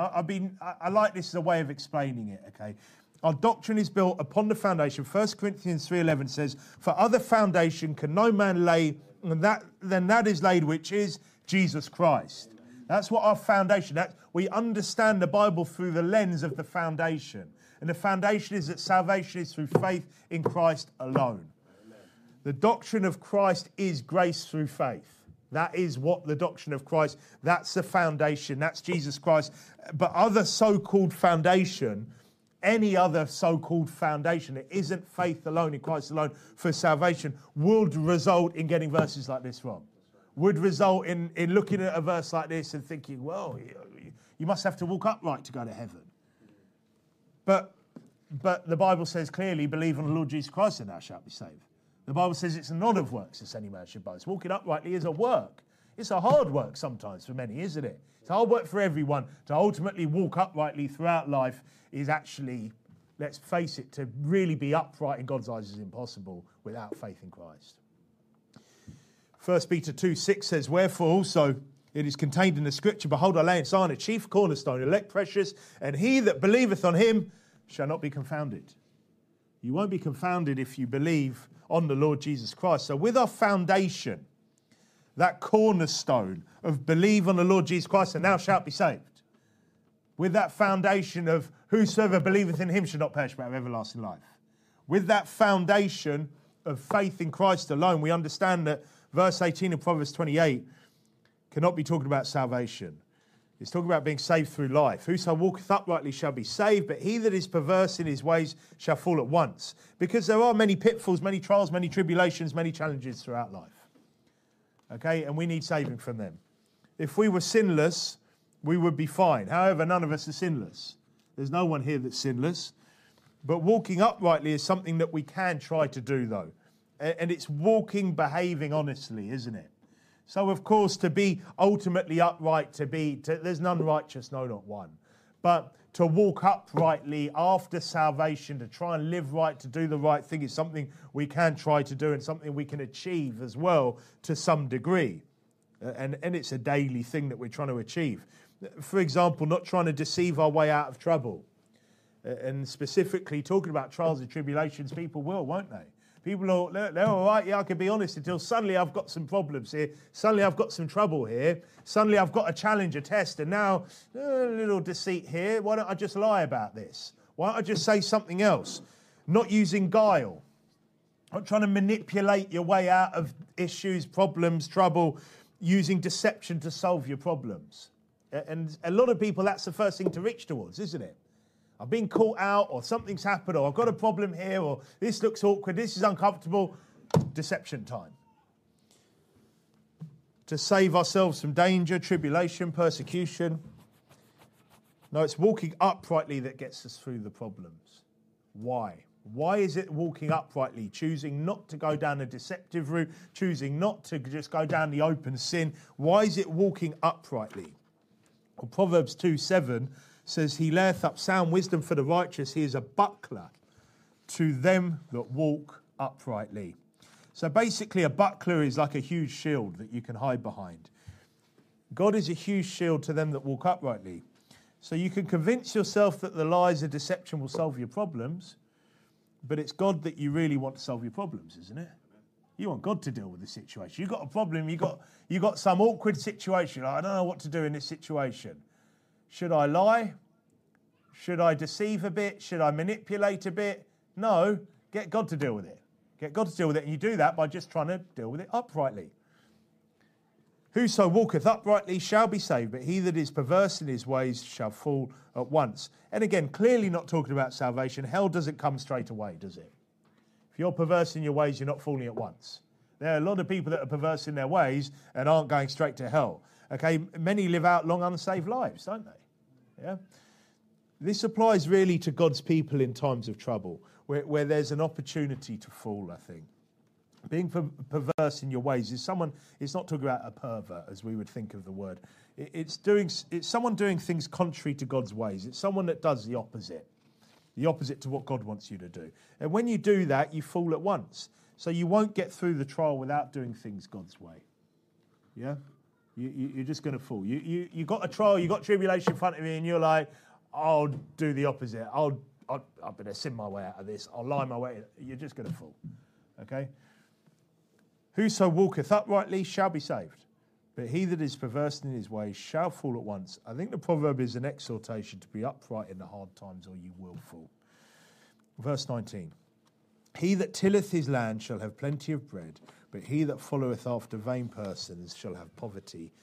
Speaker 4: I like this as a way of explaining it, okay? Our doctrine is built upon the foundation. 1 Corinthians 3:11 says, for other foundation can no man lay than that is laid, which is Jesus Christ. That's what our foundation, we understand the Bible through the lens of the foundation. And the foundation is that salvation is through faith in Christ alone. The doctrine of Christ is grace through faith. That is what the doctrine of Christ, that's the foundation, that's Jesus Christ. But other so-called foundation, any other so-called foundation that isn't faith alone in Christ alone for salvation would result in getting verses like this wrong. Would result in looking at a verse like this and thinking, well, you must have to walk upright to go to heaven. But the Bible says clearly, believe on the Lord Jesus Christ and thou shalt be saved. The Bible says it's not of works, as any man should boast. Walking uprightly is a work. It's a hard work sometimes for many, isn't it? It's hard work for everyone. To ultimately walk uprightly throughout life is actually, let's face it, to really be upright in God's eyes is impossible without faith in Christ. 1 Peter 2:6 says, wherefore also it is contained in the scripture, behold, I lay in Zion a chief cornerstone, elect precious, and he that believeth on him shall not be confounded. You won't be confounded if you believe on the Lord Jesus Christ. So with our foundation, that cornerstone of believe on the Lord Jesus Christ and thou shalt be saved. With that foundation of whosoever believeth in him shall not perish but have everlasting life. With that foundation of faith in Christ alone, we understand that verse 18 of Proverbs 28 cannot be talking about salvation. It's talking about being saved through life. Whoso walketh uprightly shall be saved, but he that is perverse in his ways shall fall at once. Because there are many pitfalls, many trials, many tribulations, many challenges throughout life. Okay, and we need saving from them. If we were sinless, we would be fine. However, none of us are sinless. There's no one here that's sinless. But walking uprightly is something that we can try to do, though. And it's walking, behaving honestly, isn't it? So, of course, to be ultimately upright, there's none righteous, no, not one. But to walk uprightly after salvation, to try and live right, to do the right thing is something we can try to do and something we can achieve as well to some degree. And it's a daily thing that we're trying to achieve. For example, not trying to deceive our way out of trouble. And specifically talking about trials and tribulations, people will, won't they? People they're all right, yeah, I can be honest, until suddenly I've got some problems here. Suddenly I've got some trouble here. Suddenly I've got a challenge, a test, and now a little deceit here. Why don't I just lie about this? Why don't I just say something else? Not using guile. Not trying to manipulate your way out of issues, problems, trouble, using deception to solve your problems. And a lot of people, that's the first thing to reach towards, isn't it? I've been caught out, or something's happened, or I've got a problem here, or this looks awkward, this is uncomfortable. Deception time. To save ourselves from danger, tribulation, persecution. No, it's walking uprightly that gets us through the problems. Why? Why is it walking uprightly, choosing not to go down a deceptive route, choosing not to just go down the open sin? Why is it walking uprightly? Well, Proverbs 2:7 says, he layeth up sound wisdom for the righteous. He is a buckler to them that walk uprightly. So basically a buckler is like a huge shield that you can hide behind. God is a huge shield to them that walk uprightly. So you can convince yourself that the lies and deception will solve your problems, but it's God that you really want to solve your problems, isn't it? You want God to deal with the situation. You've got a problem, you got some awkward situation. I don't know what to do in this situation. Should I lie? Should I deceive a bit? Should I manipulate a bit? No, get God to deal with it. Get God to deal with it, and you do that by just trying to deal with it uprightly. Whoso walketh uprightly shall be saved, but he that is perverse in his ways shall fall at once. And again, clearly not talking about salvation. Hell doesn't come straight away, does it? If you're perverse in your ways, you're not falling at once. There are a lot of people that are perverse in their ways and aren't going straight to hell. Okay, many live out long unsaved lives, don't they? Yeah. This applies really to God's people in times of trouble, where there's an opportunity to fall, I think. Being perverse in your ways is someone, it's not talking about a pervert as we would think of the word. It's someone doing things contrary to God's ways. It's someone that does the opposite to what God wants you to do. And when you do that, you fall at once. So you won't get through the trial without doing things God's way. Yeah? You're just going to fall. You got a trial, you got tribulation in front of you, and you're like, I'll do the opposite. I better sin my way out of this. I'll lie my way. You're just going to fall. Okay? Whoso walketh uprightly shall be saved, but he that is perverse in his ways shall fall at once. I think the proverb is an exhortation to be upright in the hard times, or you will fall. Verse 19. He that tilleth his land shall have plenty of bread, but he that followeth after vain persons shall have poverty.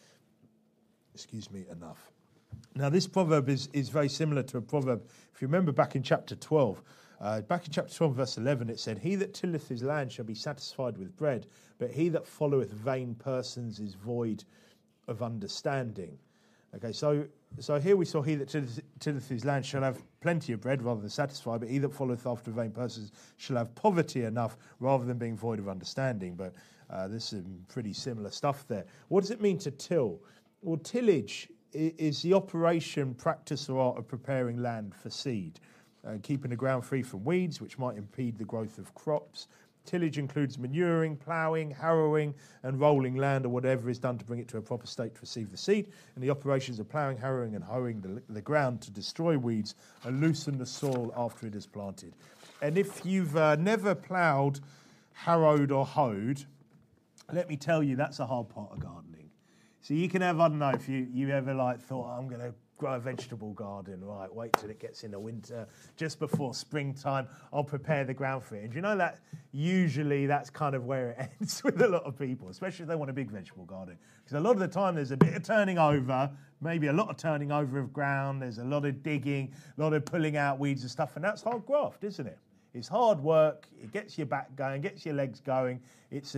Speaker 4: Enough. Now, this proverb is very similar to a proverb. If you remember back in chapter 12, verse 11, it said, he that tilleth his land shall be satisfied with bread, but he that followeth vain persons is void of understanding. Okay, so So here we saw, he that tilleth his land shall have plenty of bread rather than satisfied, but he that followeth after vain persons shall have poverty enough rather than being void of understanding. But there's some pretty similar stuff there. What does it mean to till? Well, tillage is the operation, practice, or art of preparing land for seed, keeping the ground free from weeds, which might impede the growth of crops. Tillage includes manuring, ploughing, harrowing, and rolling land, or whatever is done to bring it to a proper state to receive the seed. And the operations of ploughing, harrowing, and hoeing the ground to destroy weeds and loosen the soil after it is planted. And if you've never ploughed, harrowed, or hoed, let me tell you, that's a hard part of gardening. So you can have, I don't know, if you ever thought, I'm going to grow a vegetable garden, right, wait till it gets in the winter, just before springtime, I'll prepare the ground for it. And you know that usually that's kind of where it ends with a lot of people, especially if they want a big vegetable garden. Because a lot of the time there's a bit of turning over, maybe a lot of turning over of ground, there's a lot of digging, a lot of pulling out weeds and stuff, and that's hard graft, isn't it? It's hard work, it gets your back going, gets your legs going, it's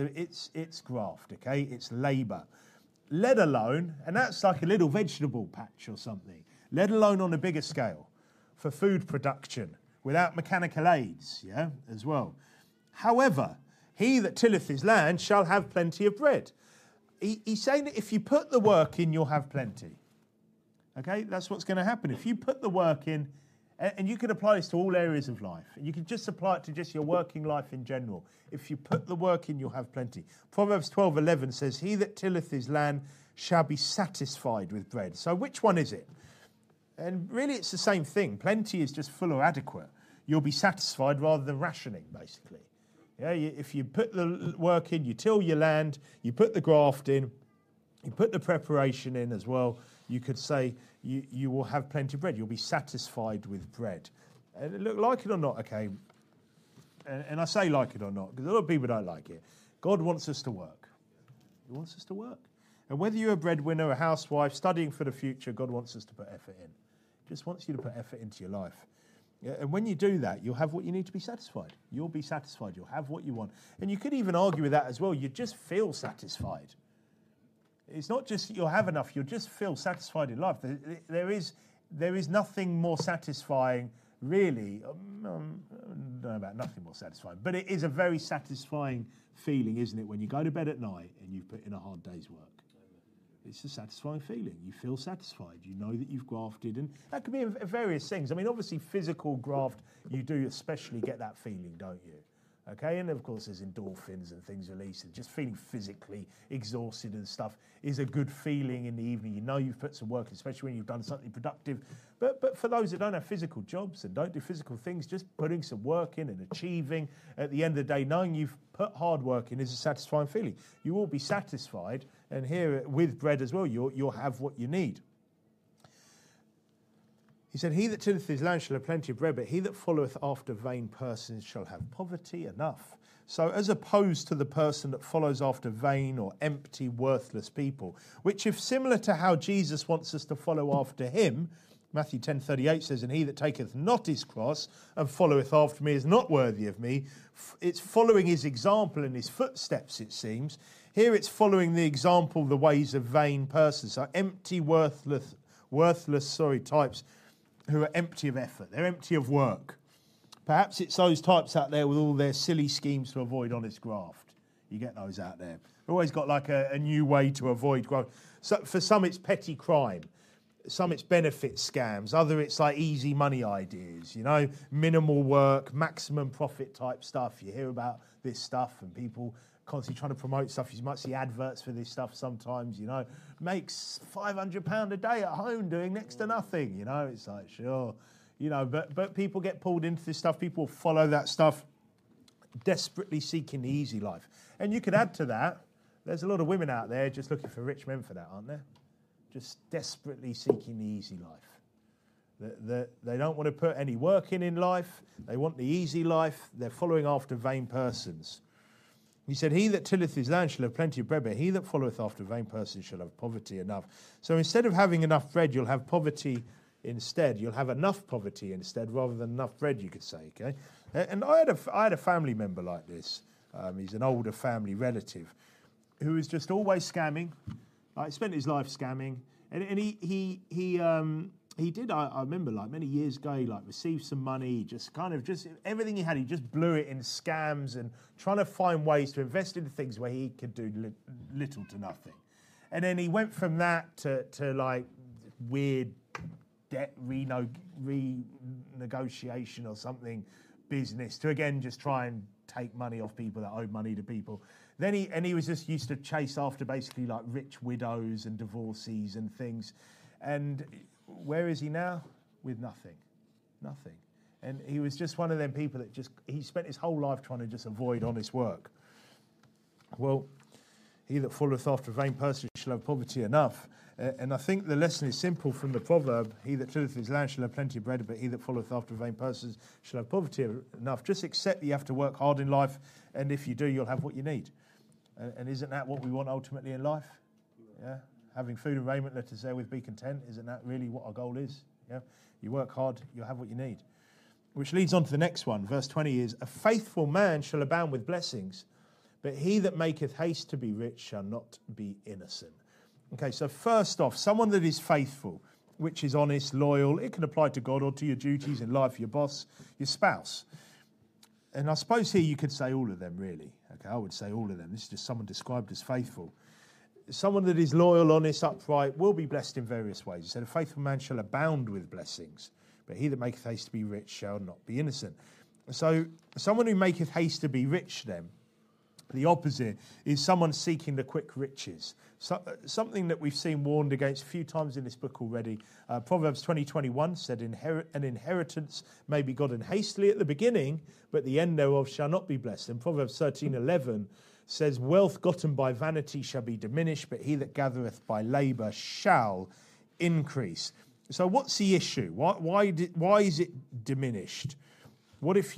Speaker 4: graft, okay? It's labour. Let alone, and that's like a little vegetable patch or something, let alone on a bigger scale, for food production, without mechanical aids, yeah, as well. However, he that tilleth his land shall have plenty of bread. He's saying that if you put the work in, you'll have plenty. Okay, that's what's going to happen. If you put the work in, and you can apply this to all areas of life. And you can just apply it to just your working life in general. If you put the work in, you'll have plenty. Proverbs 12:11 says, he that tilleth his land shall be satisfied with bread. So which one is it? And really it's the same thing. Plenty is just full or adequate. You'll be satisfied rather than rationing, basically. Yeah, if you put the work in, you till your land, you put the graft in, you put the preparation in as well, you could say you will have plenty of bread. You'll be satisfied with bread. And look, like it or not, okay, and I say like it or not, because a lot of people don't like it. God wants us to work. He wants us to work. And whether you're a breadwinner, a housewife, studying for the future, God wants us to put effort in. He just wants you to put effort into your life. Yeah, and when you do that, you'll have what you need to be satisfied. You'll be satisfied. You'll have what you want. And you could even argue with that as well. You just feel satisfied. It's not just you'll have enough, you'll just feel satisfied in life. There is nothing more satisfying, really. I don't know about nothing more satisfying, but it is a very satisfying feeling, isn't it, when you go to bed at night and you've put in a hard day's work. It's a satisfying feeling. You feel satisfied. You know that you've grafted, and that could be various things. I mean, obviously, physical graft, you do especially get that feeling, don't you? Okay, and of course there's endorphins and things released, and just feeling physically exhausted and stuff is a good feeling in the evening. You know you've put some work, especially when you've done something productive. But for those that don't have physical jobs and don't do physical things, just putting some work in and achieving at the end of the day, knowing you've put hard work in is a satisfying feeling. You will be satisfied, and here with bread as well, you'll have what you need. He said, he that tilleth his land shall have plenty of bread, but he that followeth after vain persons shall have poverty enough. So as opposed to the person that follows after vain or empty, worthless people, which if similar to how Jesus wants us to follow after him, Matthew 10:38 says, and he that taketh not his cross and followeth after me is not worthy of me. It's following his example and his footsteps, it seems. Here it's following the example, the ways of vain persons, so empty, worthless types who are empty of effort. They're empty of work. Perhaps it's those types out there with all their silly schemes to avoid honest graft. You get those out there. Always got like a new way to avoid graft. So for some it's petty crime. Some it's benefit scams. Other it's like easy money ideas, you know, minimal work, maximum profit type stuff. You hear about this stuff and people constantly trying to promote stuff. You might see adverts for this stuff sometimes, you know. Makes £500 a day at home doing next to nothing, you know. It's like, sure, you know, but people get pulled into this stuff. People follow that stuff, desperately seeking the easy life. And you could add to that, there's a lot of women out there just looking for rich men for that, aren't there? Just desperately seeking the easy life. They don't want to put any work in life. They want the easy life. They're following after vain persons. He said, he that tilleth his land shall have plenty of bread, but he that followeth after vain persons shall have poverty enough. So instead of having enough bread, you'll have poverty instead. You'll have enough poverty instead, rather than enough bread, you could say. Okay, and I had a family member like this. He's an older family relative who was just always scamming. Spent his life scamming, And he did. I remember, like many years ago, he like received some money. Just everything he had, he just blew it in scams and trying to find ways to invest into things where he could do little to nothing. And then he went from that to like weird debt renegotiation or something business to again just try and take money off people that owed money to people. Then he was just used to chase after basically like rich widows and divorcees and things. And where is he now? With nothing. And he was just one of them people that he spent his whole life trying to just avoid honest work. Well, he that followeth after a vain person shall have poverty enough. And I think the lesson is simple from the proverb, he that tilleth his land shall have plenty of bread, but he that followeth after a vain person shall have poverty enough. Just accept that you have to work hard in life, and if you do, you'll have what you need. And isn't that what we want ultimately in life? Yeah, having food and raiment, let us therewith be content. Isn't that really what our goal is? Yeah, you work hard, you'll have what you need. Which leads on to the next one. Verse 20 is, a faithful man shall abound with blessings, but he that maketh haste to be rich shall not be innocent. Okay, so first off, someone that is faithful, which is honest, loyal, it can apply to God or to your duties in life, your boss, your spouse. And I suppose here you could say all of them, really. Okay, I would say all of them. This is just someone described as faithful. Someone that is loyal, honest, upright, will be blessed in various ways. He said, a faithful man shall abound with blessings, but he that maketh haste to be rich shall not be innocent. So someone who maketh haste to be rich then, the opposite is someone seeking the quick riches. So, something that we've seen warned against a few times in this book already. Proverbs 20:21 said, an inheritance may be gotten hastily at the beginning, but the end thereof shall not be blessed. And Proverbs 13:11 says, wealth gotten by vanity shall be diminished, but he that gathereth by labour shall increase. So what's the issue? Why is it diminished? What if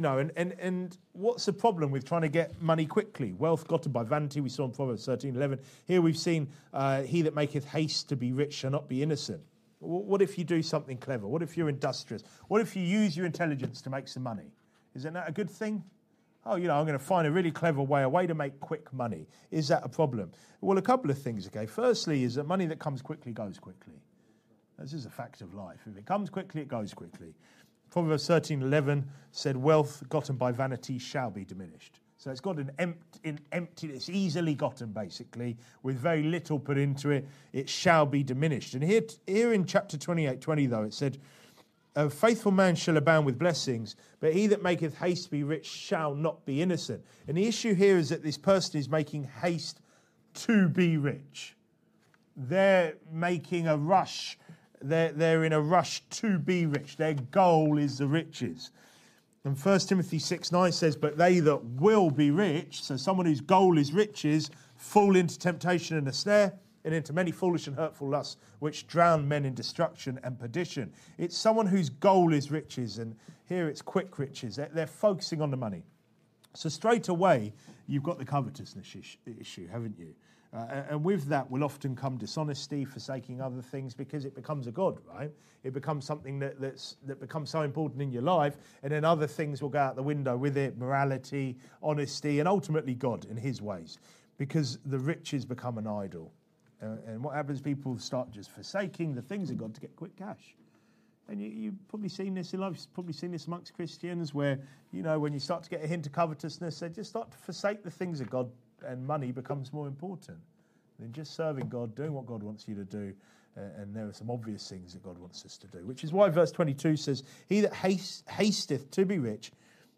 Speaker 4: and what's the problem with trying to get money quickly? Wealth gotten by vanity, we saw in Proverbs 13:11. Here we've seen, he that maketh haste to be rich shall not be innocent. What if you do something clever? What if you're industrious? What if you use your intelligence to make some money? Isn't that a good thing? Oh, I'm going to find a really clever way, a way to make quick money. Is that a problem? Well, a couple of things, okay. Firstly is that money that comes quickly goes quickly. This is a fact of life. If it comes quickly, it goes quickly. Proverbs 13:11 said, wealth gotten by vanity shall be diminished. So it's got an emptiness, easily gotten basically, with very little put into it. It shall be diminished. And here in chapter 28:20 though, it said, a faithful man shall abound with blessings, but he that maketh haste to be rich shall not be innocent. And the issue here is that this person is making haste to be rich. They're making a rush. They're in a rush to be rich. Their goal is the riches. And 1 Timothy 6:9 says, but they that will be rich, so someone whose goal is riches, fall into temptation and a snare, and into many foolish and hurtful lusts, which drown men in destruction and perdition. It's someone whose goal is riches, and here it's quick riches. They're focusing on the money. So straight away, you've got the covetousness issue, haven't you? And with that will often come dishonesty, forsaking other things, because it becomes a god, right? It becomes something that becomes so important in your life, and then other things will go out the window with it, morality, honesty, and ultimately God in his ways, because the riches become an idol. And what happens, people start just forsaking the things of God to get quick cash. And you've probably seen this in life, you've probably seen this amongst Christians where, when you start to get a hint of covetousness, they just start to forsake the things of God, and money becomes more important than just serving God, doing what God wants you to do. And there are some obvious things that God wants us to do, which is why verse 22 says, he that hasteth to be rich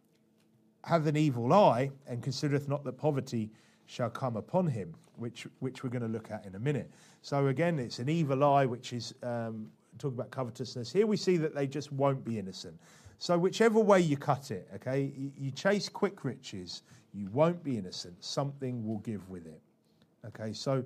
Speaker 4: hath an evil eye, and considereth not that poverty shall come upon him, which we're going to look at in a minute. So again, it's an evil eye, which is talking about covetousness. Here we see that they just won't be innocent. So whichever way you cut it, okay, you chase quick riches, you won't be innocent. Something will give with it. Okay, so,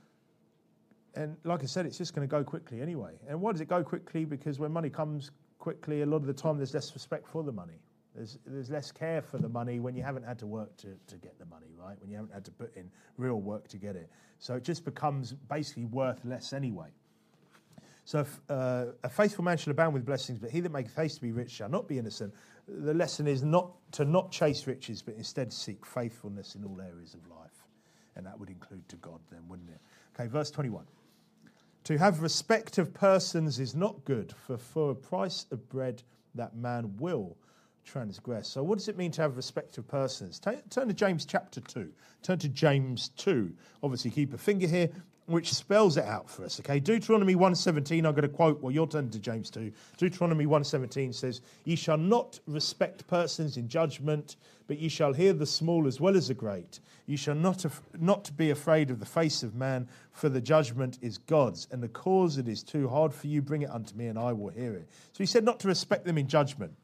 Speaker 4: and like I said, it's just going to go quickly anyway. And why does it go quickly? Because when money comes quickly, a lot of the time there's less respect for the money. There's less care for the money when you haven't had to work to get the money, right? When you haven't had to put in real work to get it. So it just becomes basically worth less anyway. So if, a faithful man shall abound with blessings, but he that maketh haste to be rich shall not be innocent. The lesson is not chase riches, but instead seek faithfulness in all areas of life. And that would include to God then, wouldn't it? Okay, verse 21. To have respect of persons is not good, for a price of bread that man will transgress. So what does it mean to have respect of persons? Turn to James chapter 2. Turn to James 2. Obviously keep a finger here, which spells it out for us. Okay, Deuteronomy 1:17, I'm going to quote, well, you're turning to James 2. Deuteronomy 1:17 says, "Ye shall not respect persons in judgment, but ye shall hear the small as well as the great. Ye shall not be afraid of the face of man, for the judgment is God's. And the cause it is too hard for you, bring it unto me, and I will hear it." So he said not to respect them in judgment.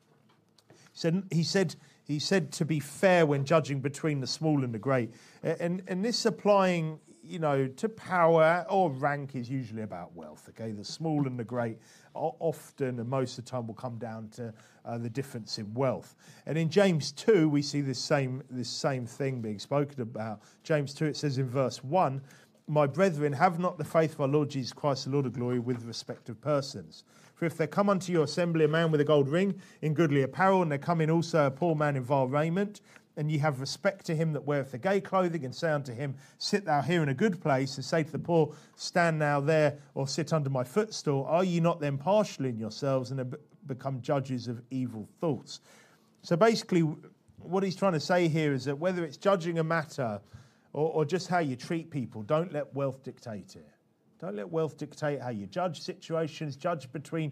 Speaker 4: He said to be fair when judging between the small and the great. And this applying, to power or rank is usually about wealth. Okay, the small and the great often and most of the time will come down to the difference in wealth. And in James 2, we see this same thing being spoken about. James 2, it says in verse 1, "My brethren, have not the faith of our Lord Jesus Christ, the Lord of glory, with respect of persons. For if there come unto your assembly a man with a gold ring in goodly apparel, and there come in also a poor man in vile raiment, and ye have respect to him that weareth the gay clothing, and say unto him, Sit thou here in a good place, and say to the poor, Stand now there, or sit under my footstool, are ye not then partial in yourselves, and have become judges of evil thoughts?" So basically, what he's trying to say here is that whether it's judging a matter or just how you treat people, don't let wealth dictate it. Don't let wealth dictate how you judge situations, judge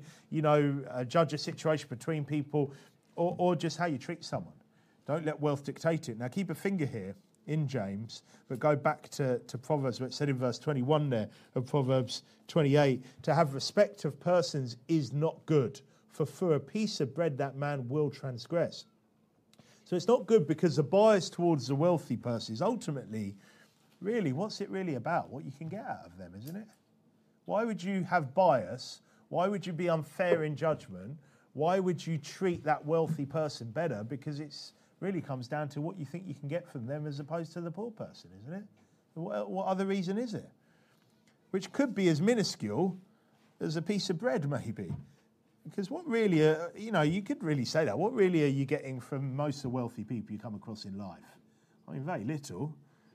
Speaker 4: a situation between people, or just how you treat someone. Don't let wealth dictate it. Now keep a finger here in James, but go back to Proverbs, where it said in verse 21 there of Proverbs 28, "To have respect of persons is not good, for a piece of bread that man will transgress." So it's not good because the bias towards the wealthy person is ultimately, really, what's it really about? What you can get out of them, isn't it? Why would you have bias? Why would you be unfair in judgment? Why would you treat that wealthy person better? Because it's really comes down to what you think you can get from them as opposed to the poor person, isn't it? What other reason is it? Which could be as minuscule as a piece of bread, maybe. Because what really, you could really say that. What really are you getting from most of the wealthy people you come across in life? I mean, very little.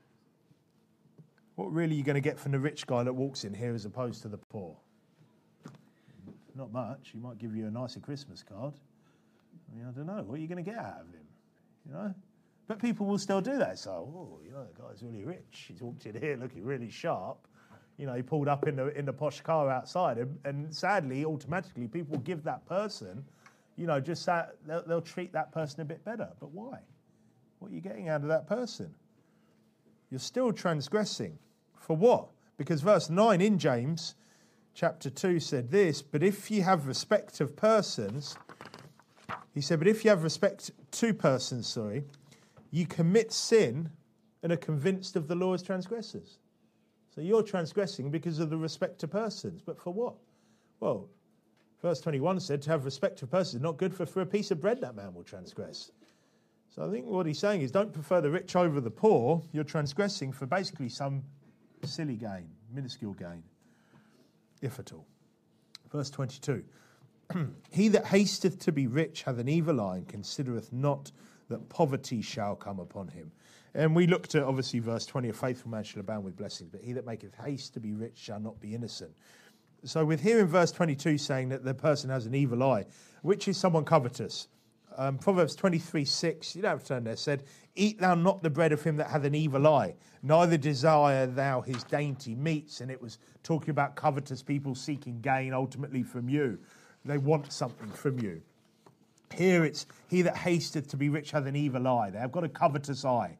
Speaker 4: What really are you going to get from the rich guy that walks in here as opposed to the poor? Not much. He might give you a nicer Christmas card. I mean, I don't know. What are you going to get out of him? But people will still do that. So, the guy's really rich. He's walked in here looking really sharp. He pulled up in the posh car outside. And sadly, automatically, people give that person, just that, they'll treat that person a bit better. But why? What are you getting out of that person? You're still transgressing. For what? Because verse 9 in James chapter 2 said this, "But if ye have respect of persons," he said, "but if you have respect to persons, you commit sin and are convinced of the law as transgressors." So you're transgressing because of the respect to persons. But for what? Well, verse 21 said, "To have respect to persons is not good, for a piece of bread that man will transgress." So I think what he's saying is don't prefer the rich over the poor. You're transgressing for basically some silly gain, minuscule gain, if at all. Verse 22, "He that hasteth to be rich hath an evil eye, and considereth not that poverty shall come upon him." And we looked at, obviously, verse 20, "A faithful man shall abound with blessings, but he that maketh haste to be rich shall not be innocent." So with here in verse 22 saying that the person has an evil eye, which is someone covetous. Proverbs 23:6, you don't have to turn there, said, "Eat thou not the bread of him that hath an evil eye, neither desire thou his dainty meats." And it was talking about covetous people seeking gain ultimately from you. They want something from you. Here it's, "He that hasteth to be rich hath an evil eye." They have got a covetous eye.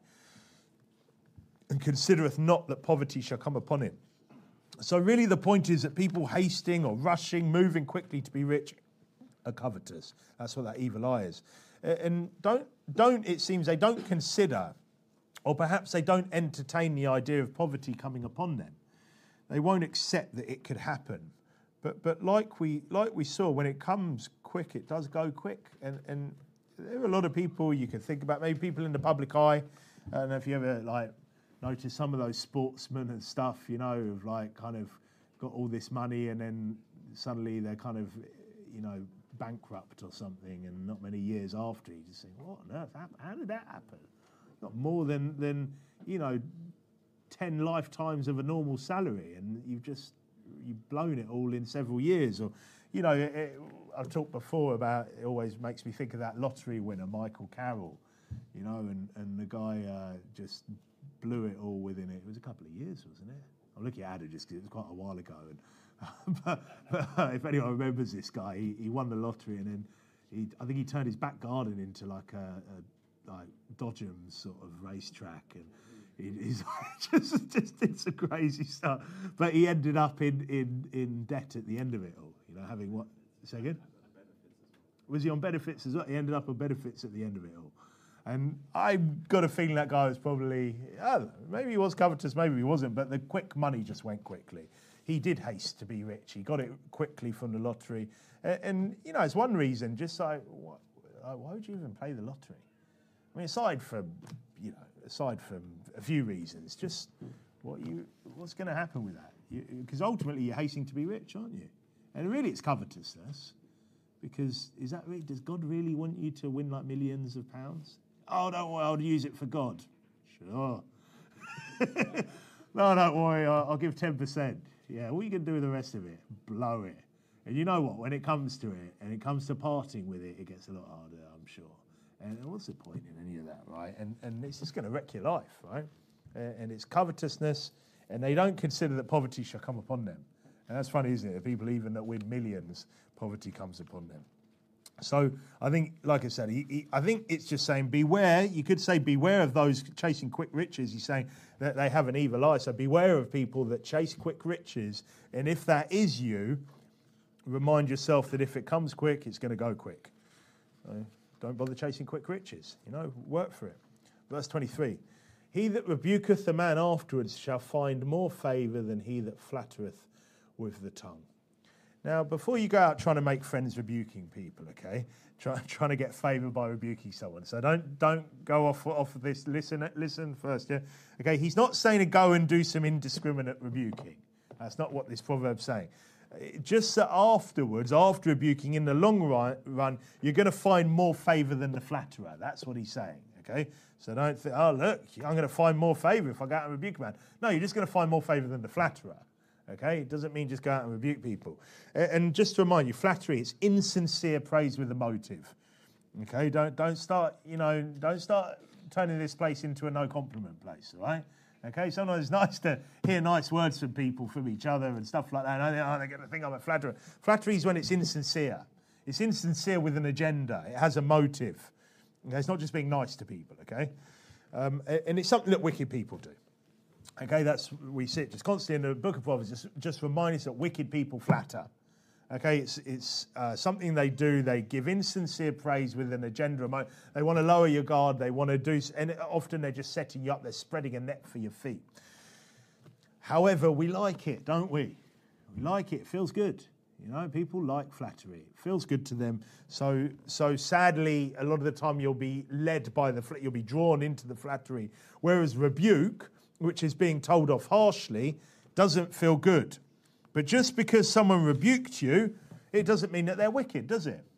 Speaker 4: "And considereth not that poverty shall come upon him." So really the point is that people hasting or rushing, moving quickly to be rich, are covetous. That's what that evil eye is. And it seems they don't consider, or perhaps they don't entertain the idea of poverty coming upon them. They won't accept that it could happen. But like we saw, when it comes quick, it does go quick. And there are a lot of people you can think about, maybe people in the public eye. I don't know if you ever notice some of those sportsmen and stuff, who've kind of got all this money and then suddenly they're kind of, bankrupt or something, and not many years after you just think, what on earth happened? How did that happen? Not more than 10 lifetimes of a normal salary, and you've blown it all in several years. Or, I've talked before about, it always makes me think of that lottery winner, Michael Carroll, and the guy just blew it all within it. It was a couple of years, wasn't it? I'm looking at Adam just because it was quite a while ago. And, but if anyone remembers this guy, he won the lottery, and then I think he turned his back garden into like a Dodgem sort of racetrack, and he's just did some crazy stuff. But he ended up in debt at the end of it all. Having what? Say again? Was he on benefits as well? He ended up on benefits at the end of it all. And I got a feeling that guy was probably, I don't know, maybe he was covetous, maybe he wasn't, but the quick money just went quickly. He did haste to be rich. He got it quickly from the lottery. And it's one reason, just like, why would you even play the lottery? I mean, aside from a few reasons, just what's going to happen with that? Because ultimately you're hastening to be rich, aren't you? And really it's covetousness. Because is that really, does God really want you to win like millions of pounds? Oh, don't worry, I'll use it for God. Sure. No, don't worry, I'll give 10%. Yeah, what are you going to do with the rest of it? Blow it. And you know what? When it comes to it, and it comes to parting with it, it gets a lot harder, I'm sure. And what's the point in any of that, right? And it's just going to wreck your life, right? And it's covetousness, and they don't consider that poverty shall come upon them. And that's funny, isn't it? The people even that win millions, poverty comes upon them. So I think, like I said, I think it's just saying beware. You could say beware of those chasing quick riches. He's saying that they have an evil eye. So beware of people that chase quick riches. And if that is you, remind yourself that if it comes quick, it's going to go quick. Don't bother chasing quick riches. Work for it. Verse 23. He that rebuketh the man afterwards shall find more favour than he that flattereth with the tongue. Now, before you go out trying to make friends rebuking people, okay, trying to get favour by rebuking someone, so don't go off of this. Listen first, yeah. Okay, he's not saying to go and do some indiscriminate rebuking. That's not what this proverb's saying. Just that afterwards, after rebuking, in the long run, you're going to find more favour than the flatterer. That's what he's saying. Okay, so don't think, oh look, I'm going to find more favour if I go out and rebuke a man. No, you're just going to find more favour than the flatterer. Okay, it doesn't mean just go out and rebuke people. And just to remind you, flattery, it's insincere praise with a motive. Okay, don't start turning this place into a no compliment place. All right. Okay, sometimes it's nice to hear nice words from people, from each other and stuff like that. They're going to think I'm a flatterer. Flattery is when it's insincere. It's insincere with an agenda. It has a motive. Okay? It's not just being nice to people, okay? And it's something that wicked people do. Okay, we see it just constantly in the book of Proverbs, just remind us that wicked people flatter. Okay, it's something they do. They give insincere praise with an agenda. They want to lower your guard. They want to do, and often they're just setting you up. They're spreading a net for your feet. However, we like it, don't we? We like it. It feels good. People like flattery. It feels good to them. So sadly, a lot of the time you'll be led by you'll be drawn into the flattery. Whereas rebuke, which is being told off harshly, doesn't feel good. But just because someone rebuked you, it doesn't mean that they're wicked, does it?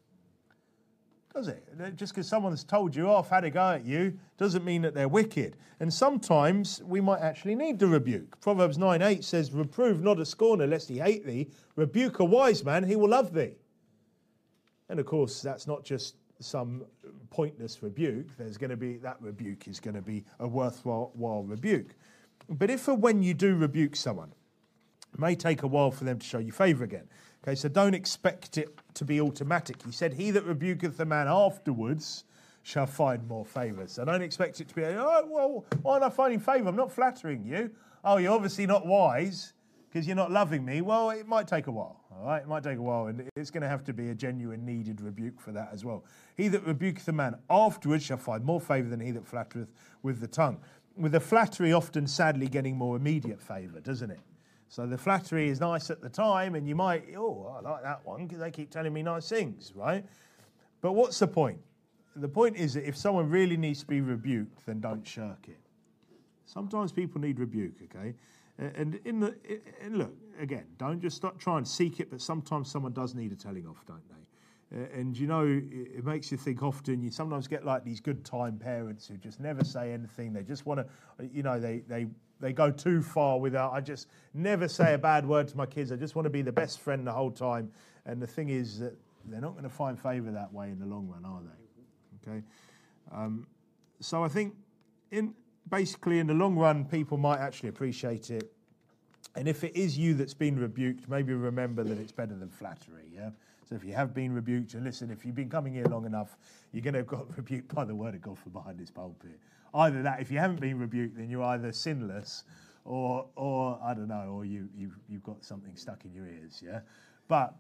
Speaker 4: Does it? Just because someone's told you off, had a go at you, doesn't mean that they're wicked. And sometimes we might actually need the rebuke. Proverbs 9:8 says, reprove not a scorner, lest he hate thee. Rebuke a wise man, he will love thee. And of course, that's not just some pointless rebuke. That rebuke is going to be a worthwhile rebuke. But if or when you do rebuke someone, it may take a while for them to show you favour again. Okay, so don't expect it to be automatic. He said, he that rebuketh the man afterwards shall find more favour. So don't expect it to be, oh, well, why am I finding favour? I'm not flattering you. Oh, you're obviously not wise because you're not loving me. Well, it might take a while, all right? It might take a while, and it's going to have to be a genuine needed rebuke for that as well. He that rebuketh the man afterwards shall find more favour than he that flattereth with the tongue. With the flattery often, sadly, getting more immediate favour, doesn't it? So the flattery is nice at the time, and you might, I like that one because they keep telling me nice things, right? But what's the point? The point is that if someone really needs to be rebuked, then don't shirk it. Sometimes people need rebuke, okay? And look, again, don't just try and seek it, but sometimes someone does need a telling off, don't they? And it makes you think often, you sometimes get like these good time parents who just never say anything. They just want to, they go too far without. I just never say a bad word to my kids. I just want to be the best friend the whole time. And the thing is that they're not going to find favour that way in the long run, are they? Okay. So I think basically in the long run, people might actually appreciate it. And if it is you that's been rebuked, maybe remember that it's better than flattery, yeah? So if you have been rebuked, and listen, if you've been coming here long enough, you're going to have got rebuked by the word of God from behind this pulpit. Either that, if you haven't been rebuked, then you're either sinless or I don't know, or you've got something stuck in your ears, yeah? But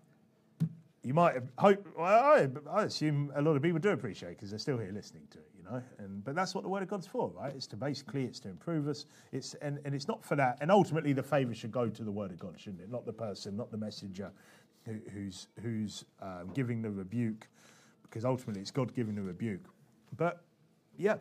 Speaker 4: you might hope, well, I assume a lot of people do appreciate it because they're still here listening to it, you know. But that's what the Word of God's for, right? It's to improve us. And it's not for that. And ultimately, the favour should go to the Word of God, shouldn't it? Not the person, not the messenger who's giving the rebuke, because ultimately it's God giving the rebuke. But yeah,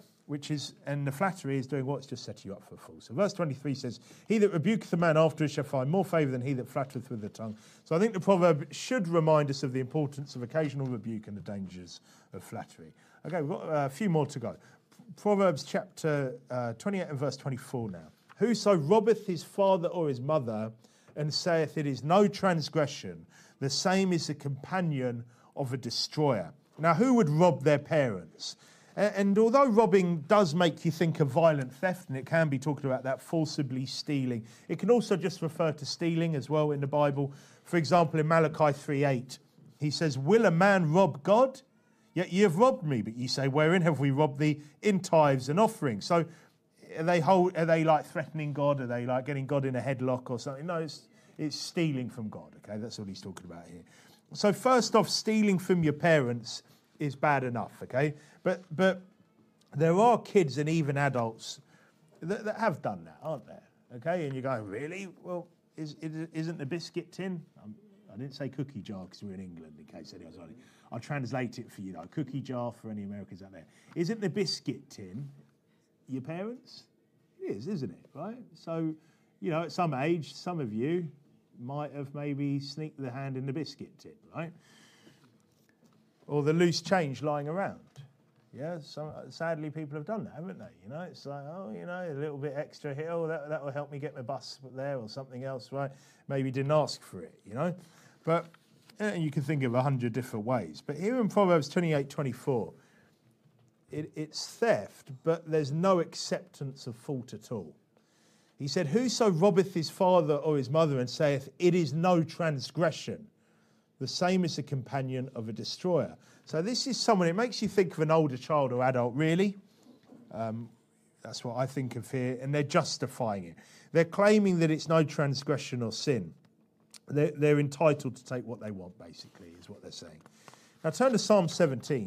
Speaker 4: and the flattery is doing what's just setting you up for a fall. So verse 23 says, he that rebuketh a man afterwards shall find more favour than he that flattereth with the tongue. So I think the proverb should remind us of the importance of occasional rebuke and the dangers of flattery. Okay, we've got a few more to go. Proverbs chapter 28 and verse 24 now. Whoso robbeth his father or his mother and saith it is no transgression, the same is the companion of a destroyer. Now, who would rob their parents? And although robbing does make you think of violent theft, and it can be talking about that forcibly stealing, it can also just refer to stealing as well in the Bible. For example, in Malachi 3:8, he says, will a man rob God? Yet ye have robbed me. But ye say, wherein have we robbed thee? In tithes and offerings. So are they like threatening God? Are they like getting God in a headlock or something? No, it's stealing from God. Okay, that's what he's talking about here. So first off, stealing from your parents is bad enough, okay? But there are kids and even adults that have done that, aren't there? Okay, and you're going, really? Well, isn't the biscuit tin? I didn't say cookie jar because we're in England, in case anyone's wondering. I'll translate it for you, though. Cookie jar for any Americans out there. Isn't the biscuit tin your parents? It is, isn't it, right? So, you know, at some age, some of you might have maybe sneaked the hand in the biscuit tin, right? Or the loose change lying around. Yeah, sadly people have done that, haven't they? You know, it's like, oh, you know, a little bit extra here, oh, that will help me get my bus there or something else, right? Maybe didn't ask for it, you know. But you can think of 100 different ways. But here in Proverbs 28:24, it's theft, but there's no acceptance of fault at all. He said, whoso robbeth his father or his mother and saith, it is no transgression, the same is the companion of a destroyer. So this is someone, it makes you think of an older child or adult, really. That's what I think of here. And they're justifying it. They're claiming that it's no transgression or sin. They're entitled to take what they want, basically, is what they're saying. Now turn to Psalm 17.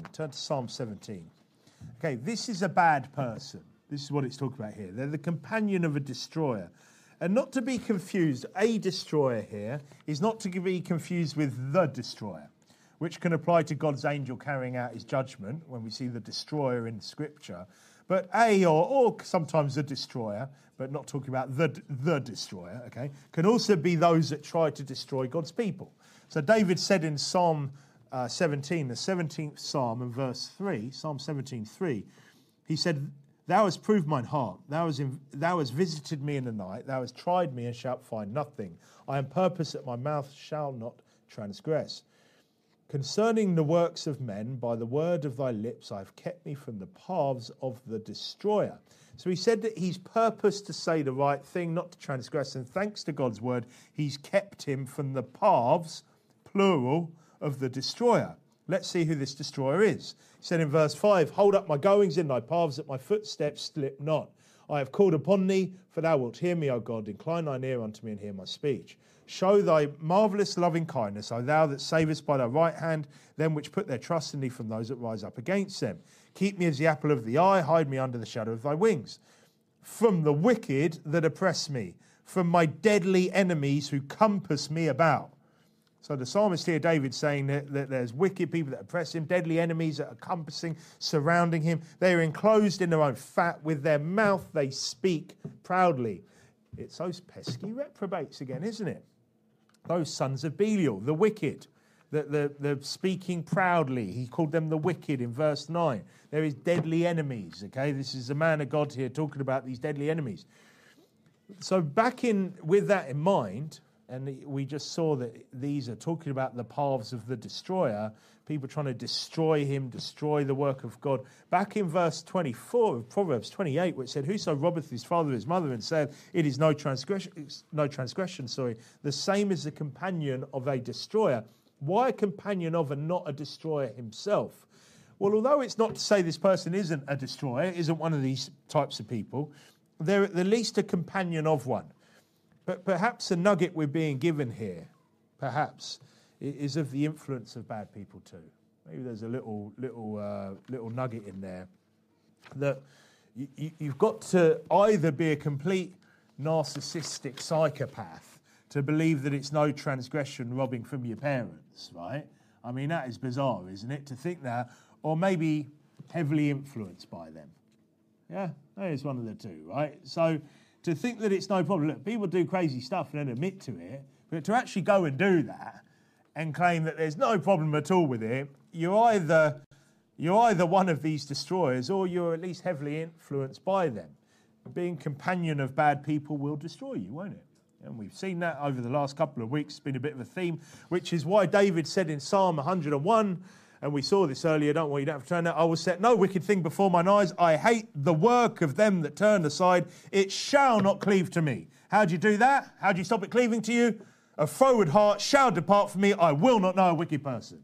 Speaker 4: Okay, this is a bad person. This is what it's talking about here. They're the companion of a destroyer. And not to be confused, a destroyer here is not to be confused with the destroyer, which can apply to God's angel carrying out his judgment when we see the destroyer in Scripture. But or sometimes the destroyer, but not talking about the destroyer, okay, can also be those that try to destroy God's people. So David said in Psalm 17, the 17th Psalm and verse 3, Psalm 17:3, he said, thou hast proved mine heart. Thou hast visited me in the night. Thou hast tried me and shalt find nothing. I am purpose that my mouth shall not transgress. Concerning the works of men, by the word of thy lips, I have kept me from the paths of the destroyer. So he said that he's purposed to say the right thing, not to transgress. And thanks to God's word, he's kept him from the paths, plural, of the destroyer. Let's see who this destroyer is. He said in verse 5, hold up my goings in thy paths, that my footsteps slip not. I have called upon thee, for thou wilt hear me, O God. Incline thine ear unto me and hear my speech. Show thy marvellous loving kindness, O thou that savest by thy right hand them which put their trust in thee from those that rise up against them. Keep me as the apple of the eye, hide me under the shadow of thy wings. From the wicked that oppress me, from my deadly enemies who compass me about. So the psalmist here, David, saying that there's wicked people that oppress him, deadly enemies that are compassing, surrounding him. They are enclosed in their own fat. With their mouth they speak proudly. It's those pesky reprobates again, isn't it? Those sons of Belial, the wicked, the speaking proudly. He called them the wicked in verse 9. There is deadly enemies, okay? This is the man of God here talking about these deadly enemies. So back in with that in mind, and we just saw that these are talking about the paths of the destroyer, people trying to destroy him, destroy the work of God. Back in verse 24 of Proverbs 28, which said, "Whoso robbeth his father or his mother and saith, it is no transgression, the same is the companion of a destroyer." Why a companion of and not a destroyer himself? Well, although it's not to say this person isn't a destroyer, isn't one of these types of people, they're at the least a companion of one. But perhaps the nugget we're being given here, perhaps, is of the influence of bad people too. Maybe there's a little nugget in there that you've got to either be a complete narcissistic psychopath to believe that it's no transgression robbing from your parents, right? I mean, that is bizarre, isn't it, to think that, or maybe heavily influenced by them. Yeah, that is one of the two, right? So to think that it's no problem. Look, people do crazy stuff and then admit to it, but to actually go and do that and claim that there's no problem at all with it, you're either one of these destroyers or you're at least heavily influenced by them. Being companion of bad people will destroy you, won't it? And we've seen that over the last couple of weeks. It's been a bit of a theme, which is why David said in Psalm 101, and we saw this earlier, don't worry, you don't have to turn that, "I will set no wicked thing before mine eyes. I hate the work of them that turn aside. It shall not cleave to me." How do you do that? How do you stop it cleaving to you? "A froward heart shall depart from me. I will not know a wicked person."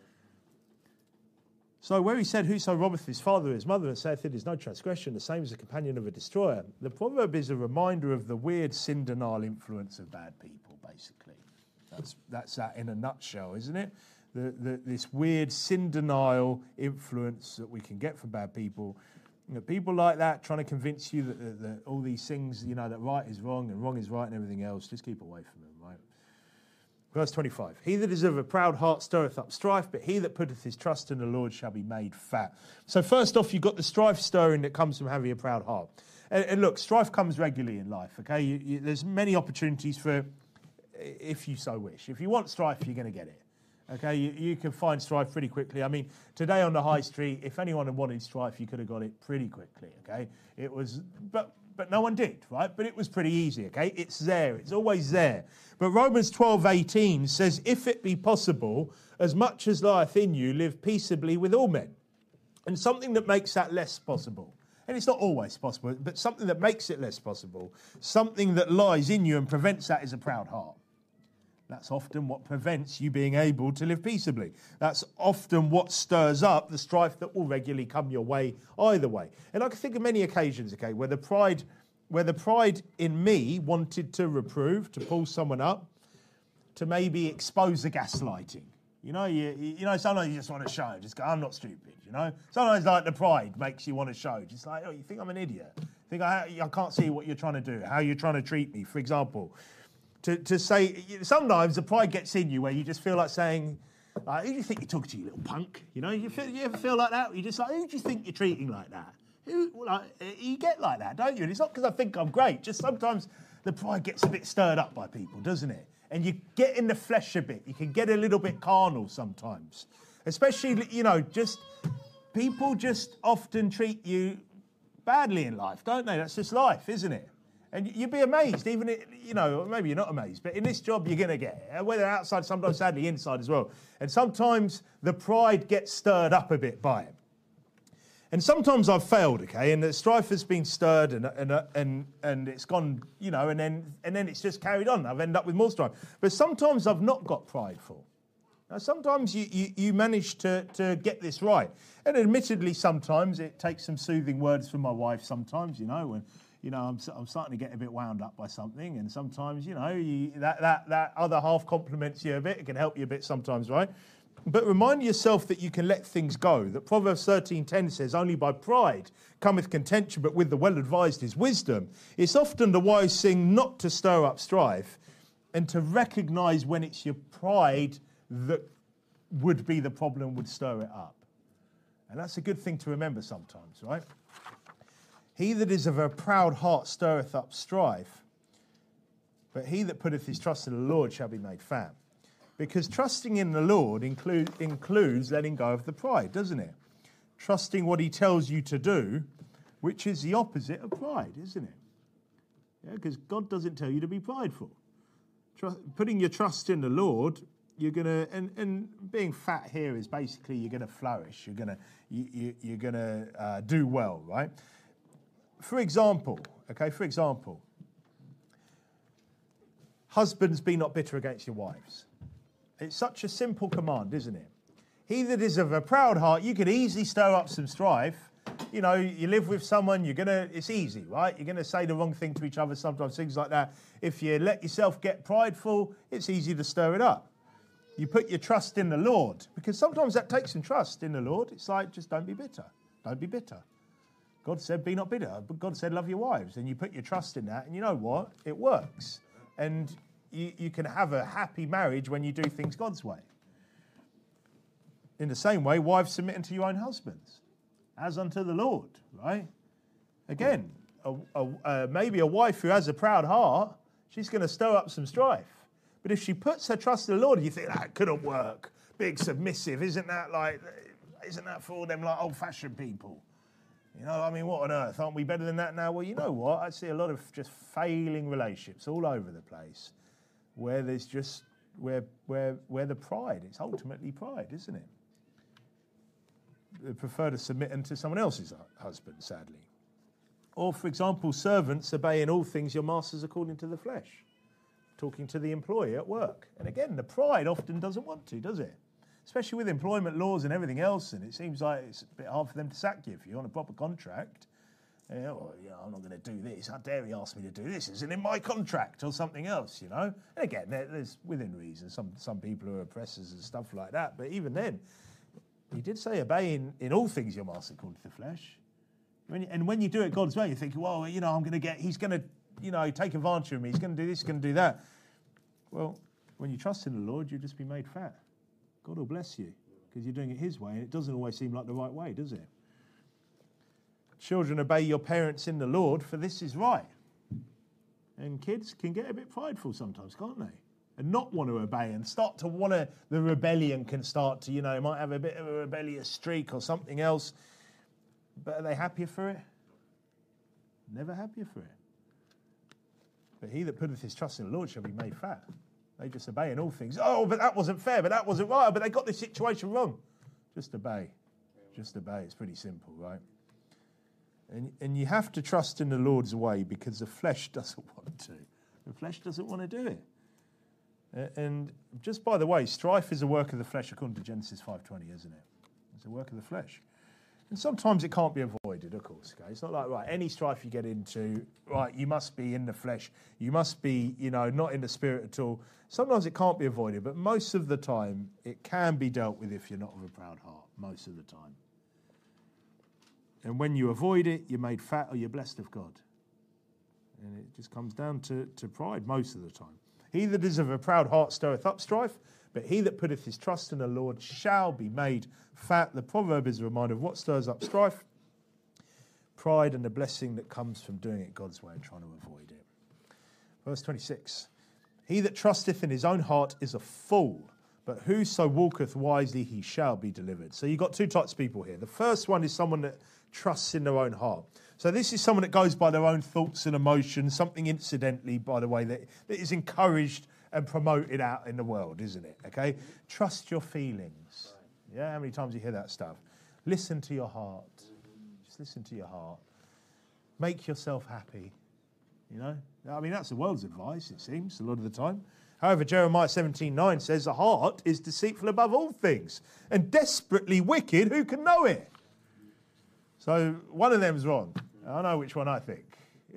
Speaker 4: So where he said, "Whoso robbeth his father or his mother and saith, it is no transgression, the same as a companion of a destroyer," the proverb is a reminder of the weird sin denial influence of bad people, basically. That's that in a nutshell, isn't it? This weird sin denial influence that we can get from bad people. You know, people like that trying to convince you that all these things, you know, that right is wrong and wrong is right and everything else, just keep away from them, right? Verse 25, "He that is of a proud heart stirreth up strife, but he that putteth his trust in the Lord shall be made fat." So first off, you've got the strife stirring that comes from having a proud heart. And look, strife comes regularly in life, okay? There's many opportunities for, if you so wish. If you want strife, you're going to get it. Okay, you can find strife pretty quickly. I mean, today on the high street, if anyone had wanted strife, you could have got it pretty quickly, okay? It was, but no one did, right? But it was pretty easy, okay? It's there. It's always there. But Romans 12:18 says, "If it be possible, as much as lieth in you, live peaceably with all men." And something that makes that less possible, and it's not always possible, but something that makes it less possible, something that lies in you and prevents that is a proud heart. That's often what prevents you being able to live peaceably. That's often what stirs up the strife that will regularly come your way either way. And I can think of many occasions, okay, where the pride in me wanted to reprove, to pull someone up, to maybe expose the gaslighting. You know, sometimes you just want to show, just go, "I'm not stupid," you know. Sometimes like the pride makes you want to show, just like, "Oh, you think I'm an idiot? Think I can't see what you're trying to do, how you're trying to treat me," for example. To say, sometimes the pride gets in you where you just feel like saying, "Who do you think you're talking to, you little punk?" You know, you ever feel like that? You're just like, "Who do you think you're treating like that?" You get like that, don't you? And it's not because I think I'm great. Just sometimes the pride gets a bit stirred up by people, doesn't it? And you get in the flesh a bit. You can get a little bit carnal sometimes. Especially, you know, just people just often treat you badly in life, don't they? That's just life, isn't it? And you'd be amazed, even, you know, maybe you're not amazed, but in this job you're going to get it, whether outside, sometimes sadly inside as well. And sometimes the pride gets stirred up a bit by it. And sometimes I've failed, okay, and the strife has been stirred and it's gone, you know, and then it's just carried on. I've ended up with more strife. But sometimes I've not got prideful. Now, sometimes you manage to get this right. And admittedly, sometimes it takes some soothing words from my wife sometimes, you know, when, you know, I'm starting to get a bit wound up by something, and sometimes, you know, that other half compliments you a bit. It can help you a bit sometimes, right? But remind yourself that you can let things go. That Proverbs 13:10 says, "Only by pride cometh contention, but with the well-advised is wisdom." It's often the wise thing not to stir up strife and to recognise when it's your pride that would be the problem, would stir it up. And that's a good thing to remember sometimes, right? "He that is of a proud heart stirreth up strife, but he that putteth his trust in the Lord shall be made fat." Because trusting in the Lord includes letting go of the pride, doesn't it? Trusting what he tells you to do, which is the opposite of pride, isn't it? Because God doesn't tell you to be prideful. Putting your trust in the Lord, you're gonna, and being fat here is basically you're gonna flourish. You're gonna do well, right? For example, husbands, be not bitter against your wives. It's such a simple command, isn't it? He that is of a proud heart, you could easily stir up some strife. You know, you live with someone, it's easy, right? You're going to say the wrong thing to each other sometimes, things like that. If you let yourself get prideful, it's easy to stir it up. You put your trust in the Lord, because sometimes that takes some trust in the Lord. It's like, just don't be bitter. Don't be bitter. God said, be not bitter. But God said, love your wives. And you put your trust in that, and you know what? It works. And you can have a happy marriage when you do things God's way. In the same way, wives, submit unto your own husbands, as unto the Lord, right? Again, maybe a wife who has a proud heart, she's going to stir up some strife. But if she puts her trust in the Lord, you think, that couldn't work. Big submissive, isn't that for all them like old-fashioned people? You know, I mean, what on earth? Aren't we better than that now? Well, you know what? I see a lot of just failing relationships all over the place, where there's just where the pride. It's ultimately pride, isn't it? They prefer to submit unto someone else's husband, sadly. Or, for example, servants, obey in all things your masters according to the flesh. Talking to the employee at work. And again, the pride often doesn't want to, does it? Especially with employment laws and everything else, and it seems like it's a bit hard for them to sack you if you're on a proper contract. I'm not going to do this. How dare he ask me to do this? Isn't in my contract or something else, you know? And again, there's within reason some people are oppressors and stuff like that, but even then, he did say, obey in all things your master according to the flesh. When you do it God's way, you think, well, he's going to, take advantage of me. He's going to do this, he's going to do that. Well, when you trust in the Lord, you'll just be made fat. God will bless you because you're doing it his way, and it doesn't always seem like the right way, does it? Children, obey your parents in the Lord, for this is right. And kids can get a bit prideful sometimes, can't they? And not want to obey and start to want to, the rebellion can start to, might have a bit of a rebellious streak or something else. But are they happier for it? Never happier for it. But he that putteth his trust in the Lord shall be made fat. They just obey in all things. Oh, but that wasn't fair, but that wasn't right, but they got this situation wrong. Just obey. Just obey. It's pretty simple, right? And you have to trust in the Lord's way because the flesh doesn't want to. The flesh doesn't want to do it. And just by the way, strife is a work of the flesh according to Genesis 5:20, isn't it? It's a work of the flesh. And sometimes it can't be avoided, of course. Okay? It's not like, right, any strife you get into, right, you must be in the flesh. You must be, not in the spirit at all. Sometimes it can't be avoided, but most of the time it can be dealt with if you're not of a proud heart, most of the time. And when you avoid it, you're made fat or you're blessed of God. And it just comes down to pride most of the time. He that is of a proud heart stirreth up strife, but he that putteth his trust in the Lord shall be made fat. The proverb is a reminder of what stirs up strife, pride, and the blessing that comes from doing it God's way and trying to avoid it. Verse 26, he that trusteth in his own heart is a fool, but whoso walketh wisely, he shall be delivered. So you've got two types of people here. The first one is someone that trusts in their own heart. So this is someone that goes by their own thoughts and emotions, something incidentally, by the way, that is encouraged and promoted out in the world, isn't it? Okay? Trust your feelings. Yeah, how many times you hear that stuff? Listen to your heart. Just listen to your heart. Make yourself happy. I mean, that's the world's advice, it seems, a lot of the time. However, Jeremiah 17:9 says, the heart is deceitful above all things and desperately wicked. Who can know it? So one of them's wrong. I know which one I think.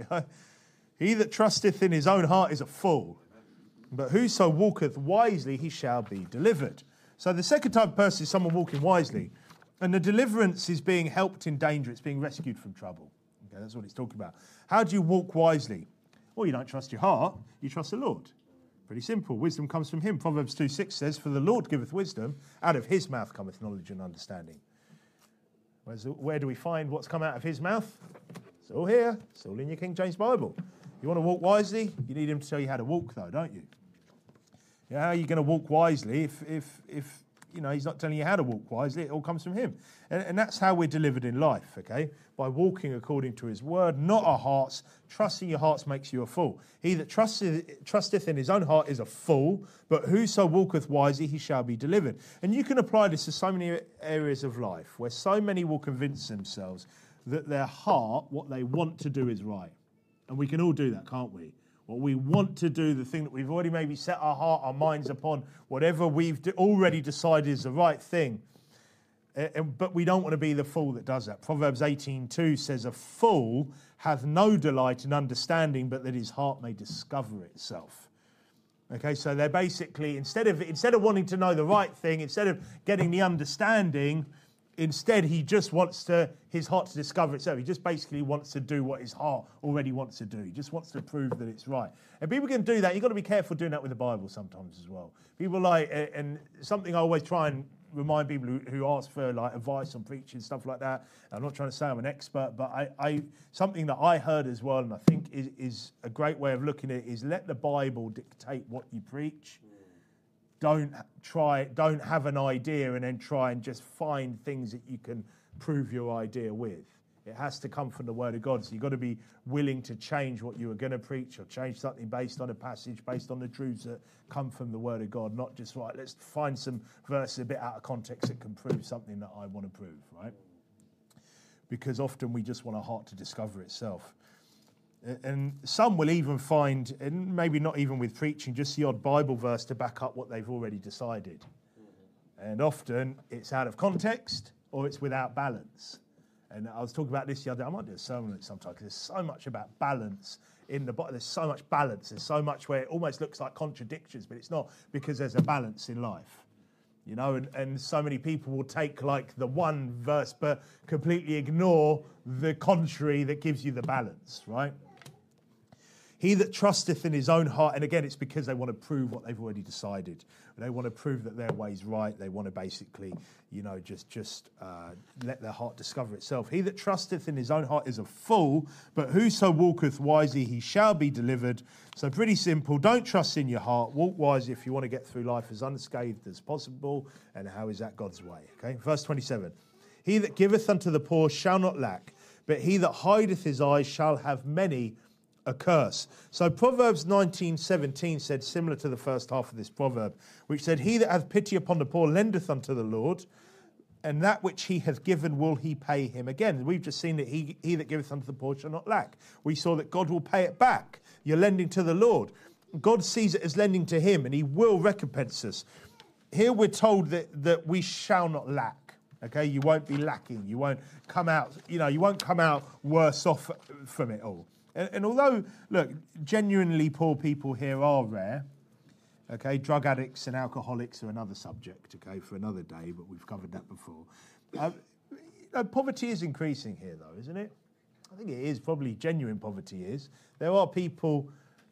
Speaker 4: He that trusteth in his own heart is a fool, but whoso walketh wisely, he shall be delivered. So the second type of person is someone walking wisely, and the deliverance is being helped in danger. It's being rescued from trouble. Okay, that's what it's talking about. How do you walk wisely? Well, you don't trust your heart, you trust the Lord. Pretty simple. Wisdom comes from him. Proverbs 2:6 says, for the Lord giveth wisdom, out of his mouth cometh knowledge and understanding. Where do we find what's come out of his mouth? It's all here. It's all in your King James Bible. You want to walk wisely? You need him to tell you how to walk, though, don't you? How are you going to walk wisely if he's not telling you how to walk wisely. It all comes from him. And that's how we're delivered in life, okay? By walking according to his word, not our hearts. Trusting your hearts makes you a fool. He that trusteth in his own heart is a fool, but whoso walketh wisely, he shall be delivered. And you can apply this to so many areas of life, where so many will convince themselves that their heart, what they want to do is right. And we can all do that, can't we? What we want to do, the thing that we've already maybe set our heart, our minds upon, whatever we've already decided is the right thing. But we don't want to be the fool that does that. Proverbs 18:2 says, a fool hath no delight in understanding, but that his heart may discover itself. Okay, so they're basically, instead of wanting to know the right thing, instead of getting the understanding, instead he just wants his heart to discover itself. He just basically wants to do what his heart already wants to do. He just wants to prove that it's right. And people can do that. You've got to be careful doing that with the Bible sometimes as well. People and something I always try and remind people who ask for like advice on preaching, stuff like that. I'm not trying to say I'm an expert, but I something that I heard as well, and I think is a great way of looking at it, is let the Bible dictate what you preach. Don't have an idea and then try and just find things that you can prove your idea with. It has to come from the Word of God. So you've got to be willing to change what you were going to preach, or change something based on a passage, based on the truths that come from the Word of God, not just, right, let's find some verses a bit out of context that can prove something that I want to prove, right? Because often we just want our heart to discover itself. And some will even find, and maybe not even with preaching, just the odd Bible verse to back up what they've already decided. And often it's out of context or it's without balance. And I was talking about this the other day. I might do a sermon on it sometime, because there's so much about balance in the Bible. There's so much balance. There's so much where it almost looks like contradictions, but it's not, because there's a balance in life. And so many people will take like the one verse but completely ignore the contrary that gives you the balance, right? He that trusteth in his own heart, and again, it's because they want to prove what they've already decided. They want to prove that their way's right. They want to basically, just let their heart discover itself. He that trusteth in his own heart is a fool, but whoso walketh wisely, he shall be delivered. So pretty simple. Don't trust in your heart. Walk wisely if you want to get through life as unscathed as possible. And how is that God's way? Okay, verse 27. He that giveth unto the poor shall not lack, but he that hideth his eyes shall have many a curse. So Proverbs 19:17 said, similar to the first half of this proverb, which said, he that hath pity upon the poor lendeth unto the Lord, and that which he hath given will he pay him again. We've just seen that he that giveth unto the poor shall not lack. We saw that God will pay it back. You're lending to the Lord. God sees it as lending to him, and he will recompense us. Here we're told that we shall not lack. Okay, you won't be lacking. You won't come out, you won't come out worse off from it all. And although, look, genuinely poor people here are rare, okay, drug addicts and alcoholics are another subject, okay, for another day, but we've covered that before. Poverty is increasing here, though, isn't it? I think it is, probably genuine poverty is. There are people,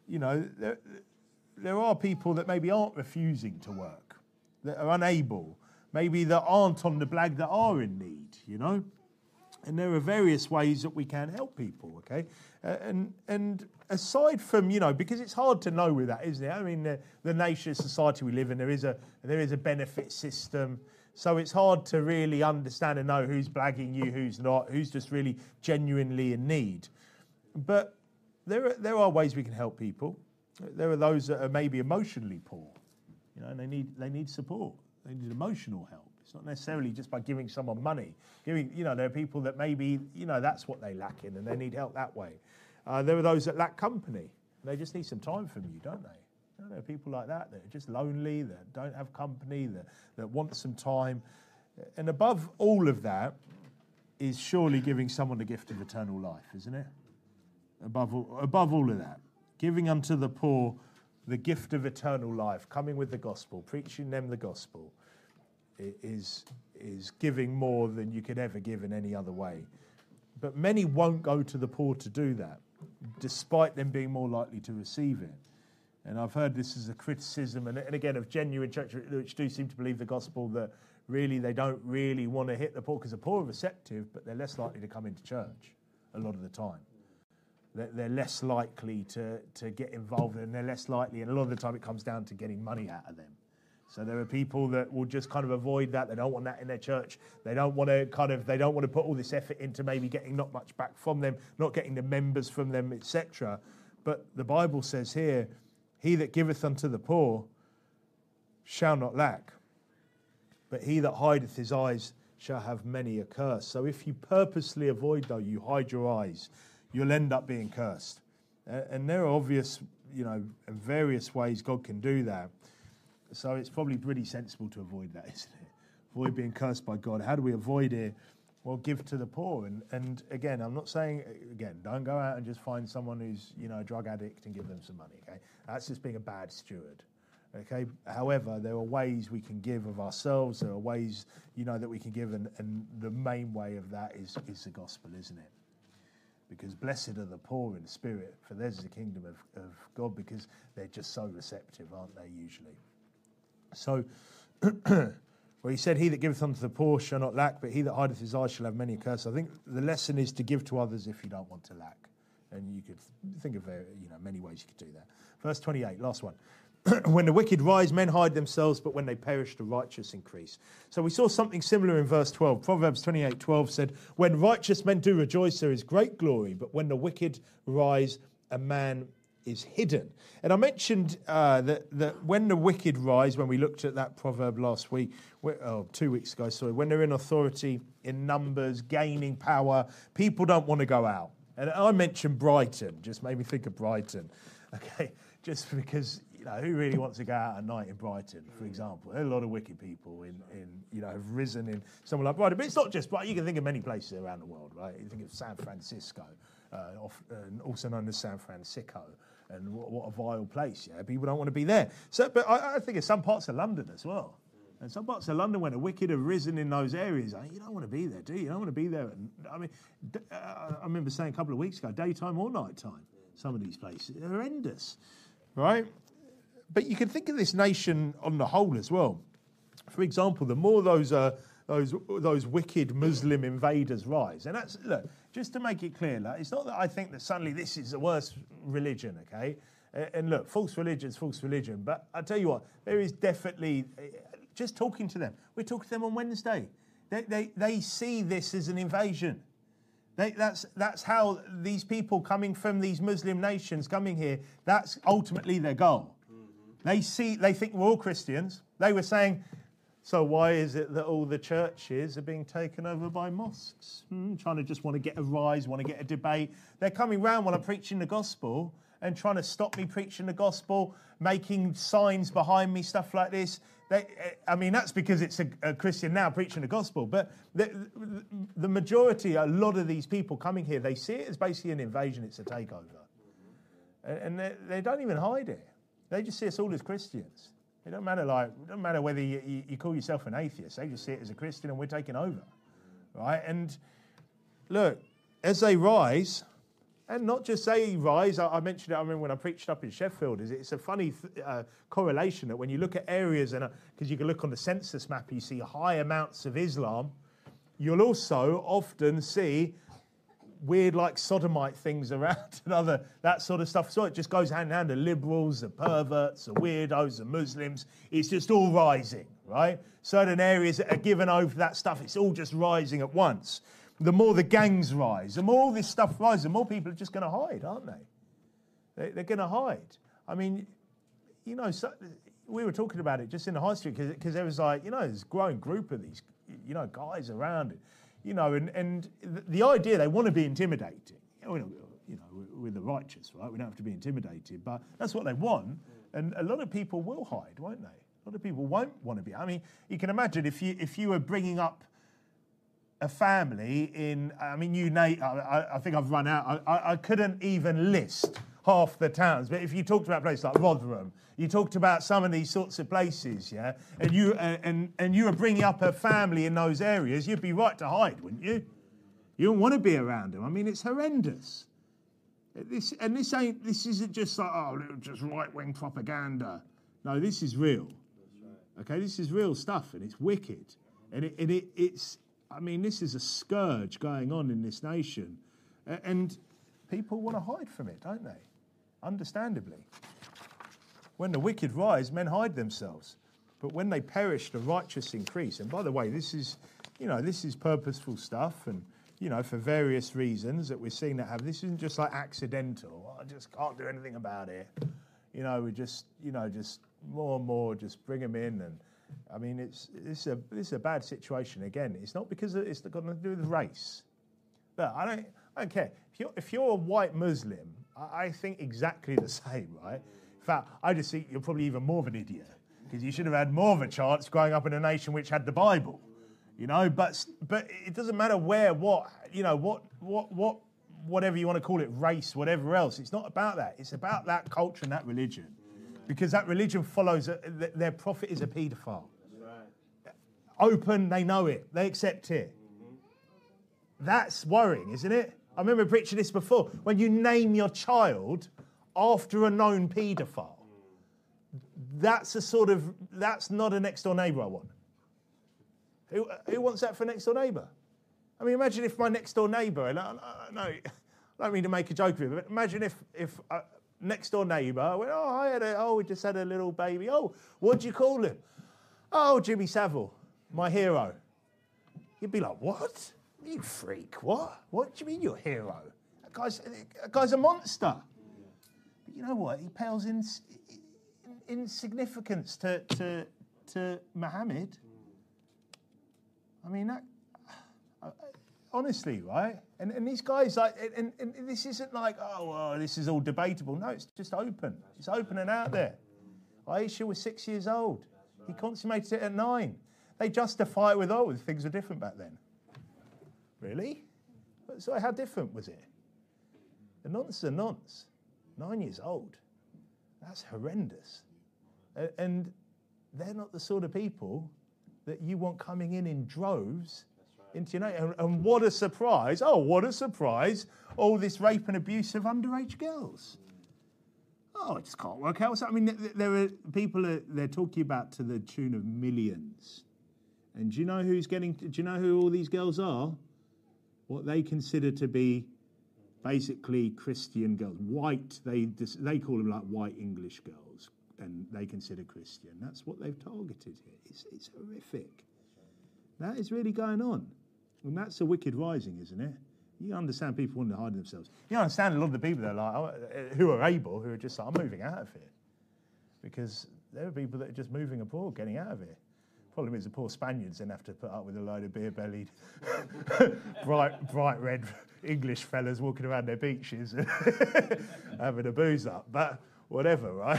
Speaker 4: there are people that maybe aren't refusing to work, that are unable, maybe that aren't on the blag, that are in need, And there are various ways that we can help people, okay? And aside from, because it's hard to know with that, isn't it? I mean, the nation, society we live in, there is a benefit system. So it's hard to really understand and know who's blagging you, who's not, who's just really genuinely in need. But there are ways we can help people. There are those that are maybe emotionally poor, and they need support. They need emotional help. It's not necessarily just by giving someone money. There are people that maybe, that's what they lack in, and they need help that way. There are those that lack company. They just need some time from you, don't they? There are people like that are just lonely, that don't have company, that want some time. And above all of that is surely giving someone the gift of eternal life, isn't it? Above all of that. Giving unto the poor the gift of eternal life, coming with the gospel, preaching them the gospel, is giving more than you could ever give in any other way. But many won't go to the poor to do that, despite them being more likely to receive it. And I've heard this as a criticism, and again, of genuine churches which do seem to believe the gospel, that really they don't really want to hit the poor, because the poor are receptive, but they're less likely to come into church a lot of the time. They're less likely to get involved, and they're less likely, and a lot of the time it comes down to getting money out of them. So there are people that will just kind of avoid that. They don't want that in their church. They don't want to put all this effort into maybe getting not much back from them, not getting the members from them, etc. But the Bible says here, he that giveth unto the poor shall not lack. But he that hideth his eyes shall have many a curse. So if you purposely avoid, though, you hide your eyes, you'll end up being cursed. And there are obvious, and various ways God can do that. So it's probably pretty sensible to avoid that, isn't it? Avoid being cursed by God. How do we avoid it? Well, give to the poor. And again, I'm not saying, don't go out and just find someone who's, a drug addict and give them some money, okay? That's just being a bad steward, okay? However, there are ways we can give of ourselves. There are ways, that we can give. And the main way of that is the gospel, isn't it? Because blessed are the poor in spirit, for theirs is the kingdom of God, because they're just so receptive, aren't they, usually? So, well, he said, he that giveth unto the poor shall not lack, but he that hideth his eyes shall have many a curse. I think the lesson is to give to others if you don't want to lack. And you could think of many ways you could do that. Verse 28, last one. When the wicked rise, men hide themselves, but when they perish, the righteous increase. So we saw something similar in verse 12. Proverbs 28:12 said, when righteous men do rejoice, there is great glory, but when the wicked rise, a man is hidden. And I mentioned that when the wicked rise, when we looked at that proverb last week, 2 weeks ago, sorry, when they're in authority, in numbers, gaining power, people don't want to go out. And I mentioned Brighton, just made me think of Brighton, okay, just because, who really wants to go out at night in Brighton, for example? There are a lot of wicked people have risen in somewhere like Brighton. But it's not just Brighton. You can think of many places around the world, right? You think of San Francisco, also known as San Francisco. And what a vile place, yeah. People don't want to be there. So, but I think of some parts of London as well. And some parts of London, when the wicked have risen in those areas, you don't want to be there, do you? You don't want to be there. I mean, I remember saying a couple of weeks ago, daytime or nighttime, some of these places. They're horrendous, right? But you can think of this nation on the whole as well. For example, the more those wicked Muslim invaders rise, and that's, look, just to make it clear, it's not that I think that suddenly this is the worst religion, okay? And look, false religion's false religion, but I tell you what, there is definitely, just talking to them, we're talking to them on Wednesday. They see this as an invasion. That's how these people coming from these Muslim nations coming here, that's ultimately their goal. Mm-hmm. They think we're all Christians. They were saying, so why is it that all the churches are being taken over by mosques? Trying to just want to get a rise, want to get a debate. They're coming round when I'm preaching the gospel and trying to stop me preaching the gospel, making signs behind me, stuff like this. That's because it's a Christian now preaching the gospel. But the majority, a lot of these people coming here, they see it as basically an invasion. It's a takeover. And they don't even hide it. They just see us all as Christians. It doesn't matter whether you call yourself an atheist. They just see it as a Christian and we're taking over, right? And look, as they rise, and not just they rise, I mentioned it, I remember when I preached up in Sheffield, it's a funny correlation that when you look at areas, and because you can look on the census map, you see high amounts of Islam, you'll also often see weird like sodomite things around and that sort of stuff. So it just goes hand in hand. The liberals, the perverts, the weirdos, the Muslims. It's just all rising, right? Certain areas that are given over to that stuff, it's all just rising at once. The more the gangs rise, the more all this stuff rises, the more people are just going to hide, aren't they? They're going to hide. I mean, we were talking about it just in the high street because there was this growing group of these, guys around it. And the idea, they want to be intimidating. We're the righteous, right? We don't have to be intimidated, but that's what they want. And a lot of people will hide, won't they? A lot of people won't want to be. I mean, you can imagine if you were bringing up a family in, I think I've run out. I couldn't even list half the towns. But if you talked about places like Rotherham, you talked about some of these sorts of places, yeah, and you were bringing up a family in those areas, you'd be right to hide, wouldn't you? You don't want to be around them. I mean, it's horrendous. This isn't just like just right-wing propaganda. No, this is real. That's right. Okay, this is real stuff, and it's wicked, and it's. I mean, this is a scourge going on in this nation, and people want to hide from it, don't they? Understandably. When the wicked rise, men hide themselves. but when they perish, the righteous increase. And by the way, this is purposeful stuff, and for various reasons that we're seeing that happen. This isn't just like accidental. I just can't do anything about it. We just more and more just bring them in, and I mean this is a bad situation. Again, it's not because it's got nothing to do with race. Look, I don't care if you're a white Muslim. I think exactly the same, right? In fact, I just think you're probably even more of an idiot because you should have had more of a chance growing up in a nation which had the Bible. But it doesn't matter whatever you want to call it, race, whatever else. It's not about that. It's about that culture and that religion. Because that religion follows, their prophet is a paedophile. Right. Open, they know it. They accept it. That's worrying, isn't it? I remember preaching this before. When you name your child after a known paedophile, that's not a next door neighbour I want. Who wants that for next door neighbour? I mean, imagine if my next door neighbour, and I don't mean to make a joke of it, but imagine if next door neighbour went, we just had a little baby. Oh, what do you call him? Oh, Jimmy Savile, my hero. You'd be like, what? You freak, what? What do you mean your hero? That guy's a monster. But you know what? He pales in significance to Muhammad. I mean, that honestly, right? And these guys, like, and this isn't like, this is all debatable. No, it's just open. It's open and out there. Aisha was 6 years old. He consummated it at 9. They justify it with, things were different back then. Really? So how different was it? The nonce are nonce. 9 years old. That's horrendous. And they're not the sort of people that you want coming in droves into your name. And what a surprise. Oh, what a surprise. All this rape and abuse of underage girls. Oh, it just can't work out. I mean, there are people they're talking about to the tune of millions. And do you know who all these girls are? What they consider to be basically Christian girls. White, they call them like white English girls. And they consider Christian. That's what they've targeted here. It's horrific. That is really going on. And that's a wicked rising, isn't it? You understand people wanting to hide themselves. You understand a lot of the people that are like, who are just like, I'm moving out of here. Because there are people that are just moving abroad, getting out of here. Problem is the poor Spaniards then have to put up with a load of beer-bellied, bright red English fellas walking around their beaches and having a booze up. But whatever, right?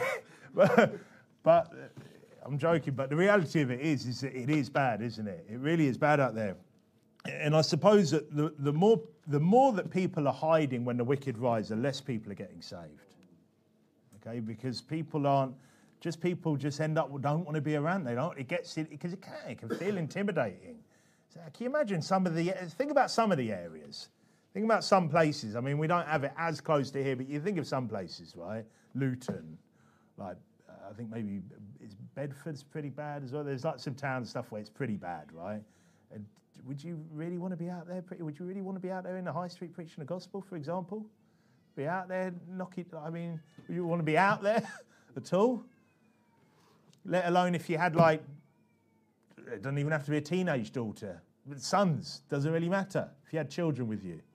Speaker 4: But I'm joking. But the reality of it is that it is bad, isn't it? It really is bad out there. And I suppose that the more that people are hiding when the wicked rise, the less people are getting saved. Okay, because people just end up don't want to be around. They don't. It gets it because it can feel intimidating. So can you imagine think about some of the areas. Think about some places. I mean, we don't have it as close to here, but you think of some places, right? Luton, like I think maybe Bedford's pretty bad as well. There's like some town stuff where it's pretty bad, right? And would you really want to be out there? Would you really want to be out there in the high street preaching the gospel, for example? Be out there knocking. I mean, would you want to be out there at all? Let alone if you had it doesn't even have to be a teenage daughter. But sons, doesn't really matter. If you had children with you.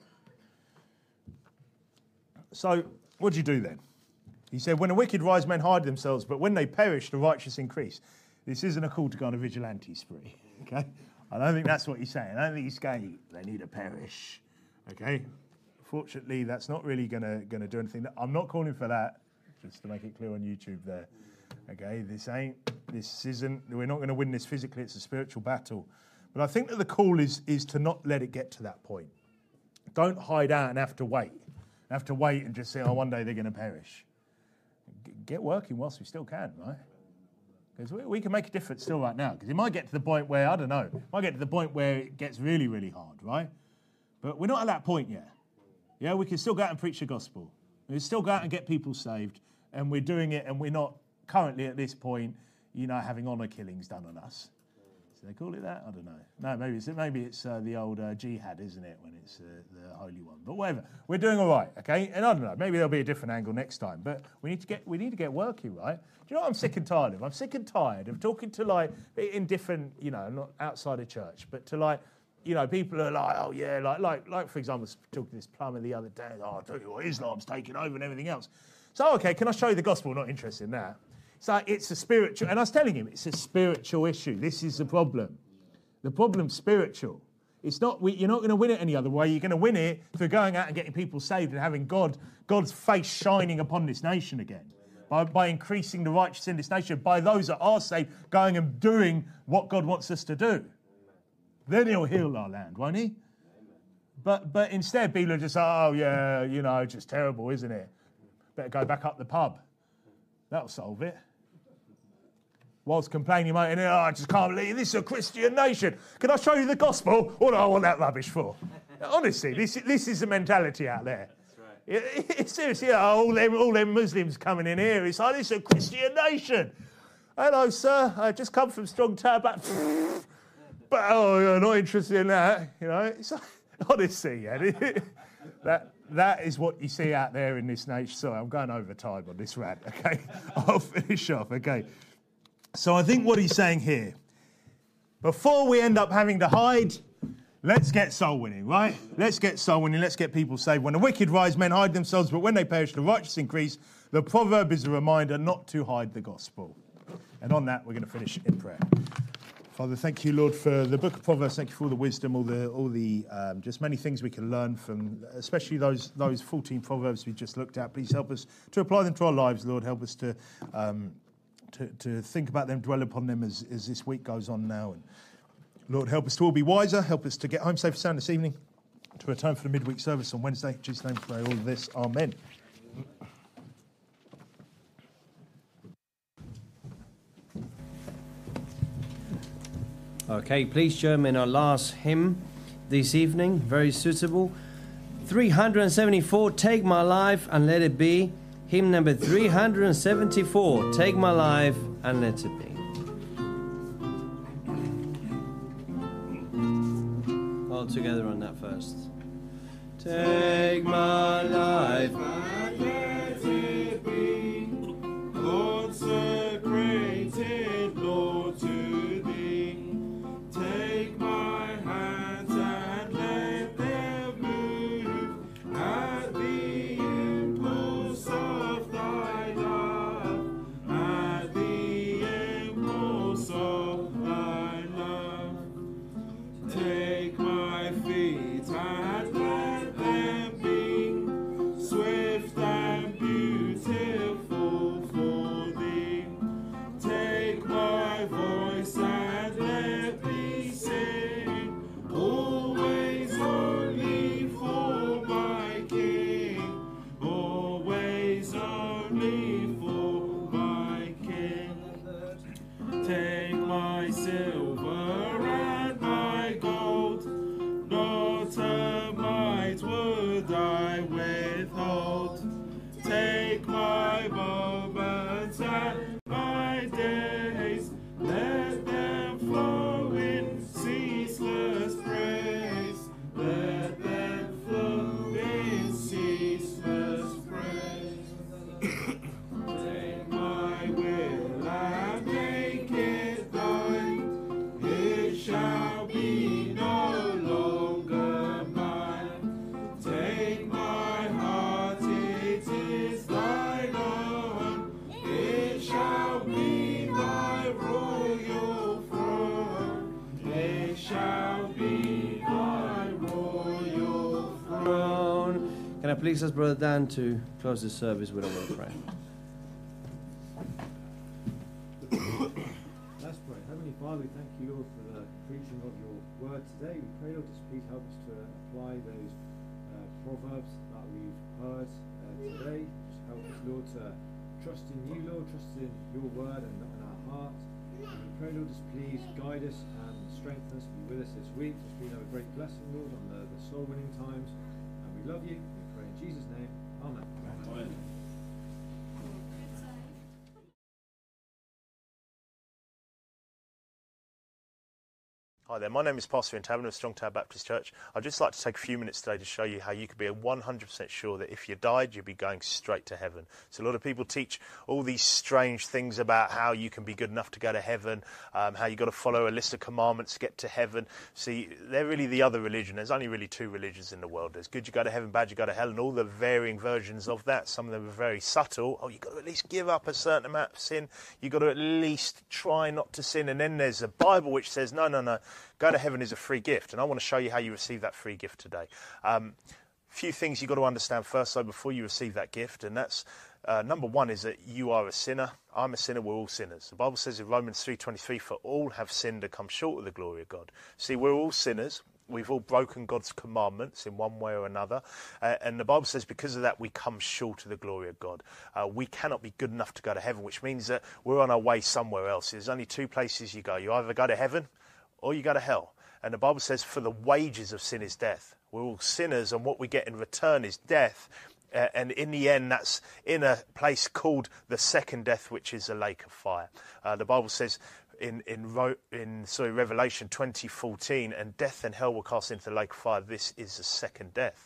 Speaker 4: So, what do you do then? He said, when the wicked rise, men hide themselves, but when they perish, the righteous increase. This isn't a call to go on a vigilante spree, okay? I don't think that's what he's saying. I don't think he's saying they need to perish, okay? Fortunately, that's not really going to do anything. I'm not calling for that, just to make it clear on YouTube there, okay? We're not going to win this physically. It's a spiritual battle. But I think that the call is to not let it get to that point. Don't hide out and have to wait. Have to wait and just say, one day they're going to perish. Get working whilst we still can, right? Because we can make a difference still right now. Because it might get to the point where, I don't know, it gets really, really hard, right? But we're not at that point yet. Yeah, we can still go out and preach the gospel. We can still go out and get people saved. And we're doing it, and we're not currently at this point, having honour killings done on us. Do they call it that? I don't know. No, maybe it's the old jihad, isn't it, when it's the holy one? But whatever, we're doing all right, okay? And I don't know, maybe there'll be a different angle next time. But we need to get working, right? Do you know what I'm sick and tired of? I'm sick and tired of talking to like in different, not outside of church, but to like, people are like, oh yeah, like for example, I was talking to this plumber the other day. Oh, I'll tell you what, Islam's taking over and everything else. So okay, can I show you the gospel? Not interested in that. So it's a spiritual, and I was telling him it's a spiritual issue. This is the problem. The problem's spiritual. It's not. You're not going to win it any other way. You're going to win it through going out and getting people saved and having God's face shining upon this nation again, by increasing the righteous in this nation, by those that are saved going and doing what God wants us to do. Then He'll heal our land, won't He? But instead, people are just, oh yeah, just terrible, isn't it? Better go back up the pub. That'll solve it. Whilst complaining, mate, I just can't believe this is a Christian nation. Can I show you the gospel? What do I want that rubbish for? Honestly, this is the mentality out there. That's right. It's seriously, all them Muslims coming in here. It's like, this is a Christian nation. Hello, sir. I just come from Strong Tower Baptist. But, you're not interested in that. It's like, honestly, that is what you see out there in this nation. Sorry, I'm going over time on this rant, okay? I'll finish off, okay? So I think what he's saying here, before we end up having to hide, let's get soul winning, right? Let's get soul winning. Let's get people saved. When the wicked rise, men hide themselves, but when they perish, the righteous increase. The proverb is a reminder not to hide the gospel. And on that, we're going to finish in prayer. Father, thank you, Lord, for the book of Proverbs. Thank you for all the wisdom, all the just many things we can learn from, especially those 14 proverbs we just looked at. Please help us to apply them to our lives, Lord. Help us to think about them, dwell upon them as this week goes on now. And Lord, help us to all be wiser. Help us to get home safe and sound this evening, to return for the midweek service on Wednesday. In Jesus' name, pray all of this. Amen.
Speaker 1: Okay, please join me in our last hymn this evening. Very suitable. 374, Take My Life and Let It Be. Hymn number 374, Take My Life and Let It Be. All together on that first. Take my life and let it be, consecrated, Lord, to Thee. Take my hands and let them move at the impulse of Thy love, at the impulse of Thy love. Take my feet and let them be swift and beautiful for Thee. Take my voice and let me sing, always only for my King, always only for my King. Take my silver and my gold, not a mite would I withhold. Take my moments and my days, let them flow in ceaseless praise. Let them flow in ceaseless praise. Take my will and make it Thine. It shall be no longer mine. Take my heart, it is Thine own. It shall be Thy royal throne. It shall be Thy royal throne. Can I please ask Brother Dan to close the service with a word of prayer?
Speaker 6: Let's pray. Heavenly Father, we thank you, Lord, for the preaching of your word today. We pray, Lord, just please help us to apply those proverbs that we've heard today. Just help us, Lord, to trust in you, Lord, trust in your word and our heart. And we pray, Lord, just please guide us and strengthen us, be with us this week. Just please have a great blessing, Lord, on the soul winning times. And we love you. We pray in Jesus' name. Amen. Amen.
Speaker 4: Hi there, my name is Pastor Ian Taverner of Strong Tower Baptist Church. I'd just like to take a few minutes today to show you how you could be 100% sure that if you died, you'd be going straight to heaven. So a lot of people teach all these strange things about how you can be good enough to go to heaven, how you've got to follow a list of commandments to get to heaven. See, they're really the other religion. There's only really two religions in the world. There's good, you go to heaven, bad, you go to hell, and all the varying versions of that. Some of them are very subtle. Oh, you've got to at least give up a certain amount of sin. You've got to at least try not to sin. And then there's a Bible which says, no, go to heaven is a free gift, and I want to show you how you receive that free gift today. Few things you've got to understand first, though, before you receive that gift, and that's number one is that you are a sinner. I'm a sinner. We're all sinners. The Bible says in Romans 3:23, for all have sinned and come short of the glory of God. See, we're all sinners. We've all broken God's commandments in one way or another. And the Bible says because of that, we come short of the glory of God. We cannot be good enough to go to heaven, which means that we're on our way somewhere else. There's only two places you go. You either go to heaven or you go to hell. And the Bible says, for the wages of sin is death. We're all sinners, and what we get in return is death. And in the end, that's in a place called the second death, which is a lake of fire. The Bible says in Revelation 20:14, and death and hell will cast into the lake of fire. This is the second death.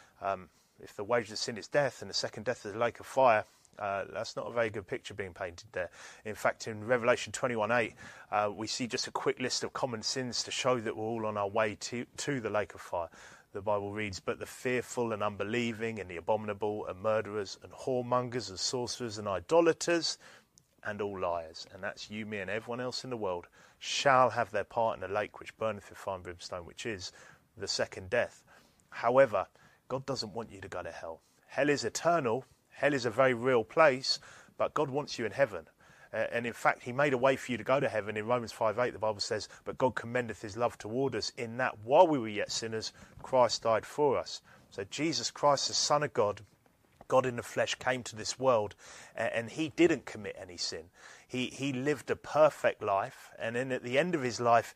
Speaker 4: If the wages of sin is death and the second death is the lake of fire, that's not a very good picture being painted there. In fact, in Revelation 21:8, we see just a quick list of common sins to show that we're all on our way to the lake of fire. The Bible reads, but the fearful and unbelieving and the abominable and murderers and whoremongers and sorcerers and idolaters and all liars, and that's you, me, and everyone else in the world, shall have their part in the lake which burneth with fire and brimstone, which is the second death. However, God doesn't want you to go to hell. Hell is eternal. Hell is a very real place, but God wants you in heaven. And in fact, he made a way for you to go to heaven. In Romans 5:8, the Bible says, but God commendeth his love toward us in that while we were yet sinners, Christ died for us. So Jesus Christ, the Son of God, God in the flesh, came to this world, and he didn't commit any sin. He lived a perfect life, and then at the end of his life,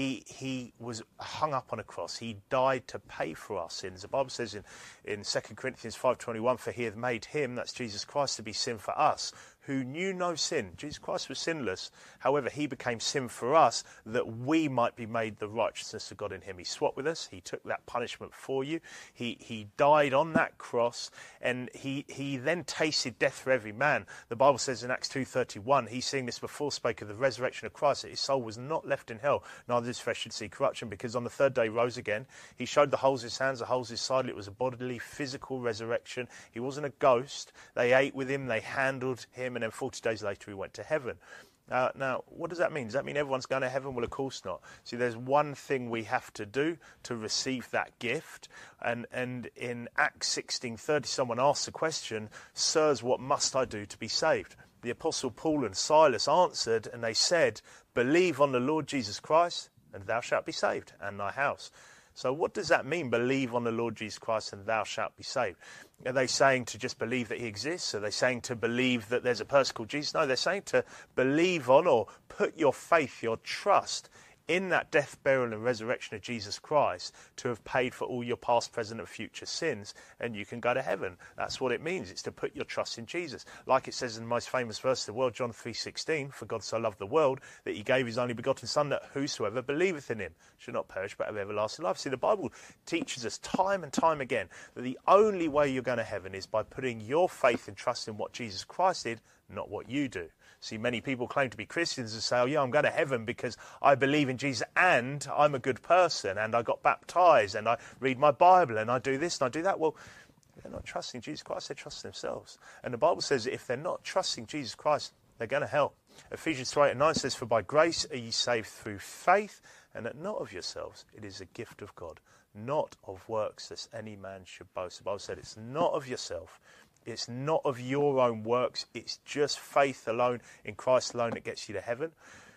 Speaker 4: he was hung up on a cross. He died to pay for our sins. The Bible says in 2 Corinthians 5:21, for he hath made him, that's Jesus Christ, to be sin for us, who knew no sin. Jesus Christ was sinless. However, he became sin for us that we might be made the righteousness of God in him. He swapped with us. He took that punishment for you. He died on that cross, and he then tasted death for every man. The Bible says in Acts 2:31, he seeing this before spake of the resurrection of Christ, that his soul was not left in hell, neither his flesh should see corruption, because on the third day he rose again. He showed the holes in his hands, the holes in his side. It was a bodily, physical resurrection. He wasn't a ghost. They ate with him, they handled him, and then 40 days later he went to heaven. Now, what does that mean? Does that mean everyone's going to heaven? Well, of course not. See, there's one thing we have to do to receive that gift. And in Acts 16:30, someone asked the question, sirs, what must I do to be saved? The Apostle Paul and Silas answered, and they said, believe on the Lord Jesus Christ, and thou shalt be saved, and thy house. So what does that mean, believe on the Lord Jesus Christ and thou shalt be saved? Are they saying to just believe that he exists? Are they saying to believe that there's a person called Jesus? No, they're saying to believe on or put your faith, your trust in that death, burial and resurrection of Jesus Christ to have paid for all your past, present and future sins, and you can go to heaven. That's what it means. It's to put your trust in Jesus. Like it says in the most famous verse of the world, John 3:16, for God so loved the world that he gave his only begotten Son, that whosoever believeth in him should not perish but have everlasting life. See, the Bible teaches us time and time again that the only way you're going to heaven is by putting your faith and trust in what Jesus Christ did, not what you do. See, many people claim to be Christians and say, oh, yeah, I'm going to heaven because I believe in Jesus and I'm a good person and I got baptized and I read my Bible and I do this and I do that. Well, they're not trusting Jesus Christ, they trust themselves. And the Bible says that if they're not trusting Jesus Christ, they're going to hell. Ephesians 3:8-9 says, for by grace are ye saved through faith, and that not of yourselves, it is a gift of God, not of works, lest any man should boast. The Bible said it's not of yourself. It's not of your own works. It's just faith alone in Christ alone that gets you to heaven.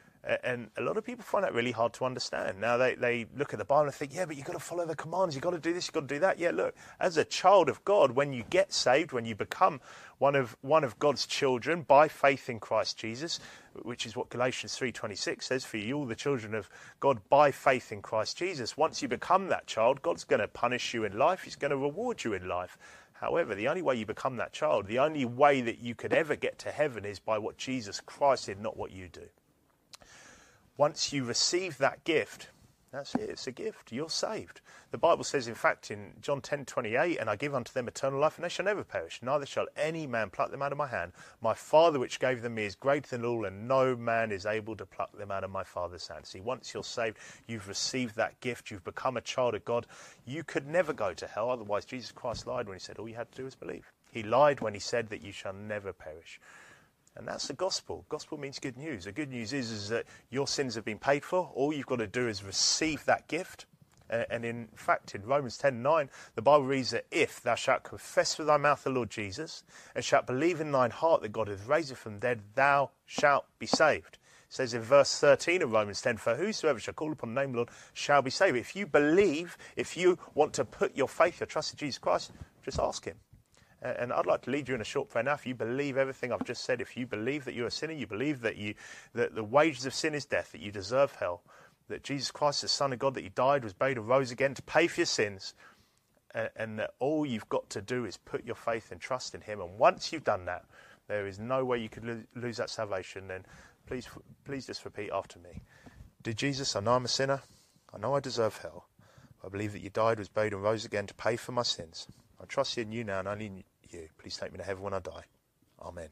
Speaker 4: And a lot of people find that really hard to understand. Now, they look at the Bible and think, yeah, but you've got to follow the commands. You've got to do this, you've got to do that. Yeah, look, as a child of God, when you get saved, when you become one of God's children by faith in Christ Jesus, which is what Galatians 3:26 says, for you all the children of God by faith in Christ Jesus. Once you become that child, God's going to punish you in life. He's going to reward you in life. However, the only way you become that child, the only way that you could ever get to heaven is by what Jesus Christ did, not what you do. Once you receive that gift, That's it. It's a gift. You're saved. The Bible says, in fact, in John 10:28, and I give unto them eternal life, and they shall never perish, neither shall any man pluck them out of my hand. My Father which gave them me is greater than all, and no man is able to pluck them out of my Father's hand. See, once you're saved, you've received that gift. You've become a child of God. You could never go to hell. Otherwise, Jesus Christ lied when he said all you had to do was believe. He lied when he said that you shall never perish. And that's the gospel. Gospel means good news. The good news is that your sins have been paid for. All you've got to do is receive that gift. And in fact, in Romans 10:9, the Bible reads that if thou shalt confess with thy mouth the Lord Jesus, and shalt believe in thine heart that God hath raised him from the dead, thou shalt be saved. It says in verse 13 of Romans 10, for whosoever shall call upon the name of the Lord shall be saved. If you believe, if you want to put your faith, your trust in Jesus Christ, just ask him. And I'd like to lead you in a short prayer now. If you believe everything I've just said, if you believe that you're a sinner, you believe that the wages of sin is death, that you deserve hell, that Jesus Christ, the Son of God, that he died, was buried, and rose again to pay for your sins, and that all you've got to do is put your faith and trust in him. And once you've done that, there is no way you could lose that salvation. Then please just repeat after me. Dear Jesus, I know I'm a sinner. I know I deserve hell. I believe that you died, was buried, and rose again to pay for my sins. I trust in you now and only in you. Please take me to heaven when I die. Amen.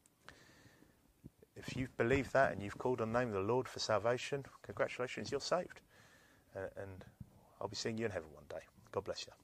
Speaker 4: If you've believed that and you've called on the name of the Lord for salvation, congratulations, you're saved. And I'll be seeing you in heaven one day. God bless you.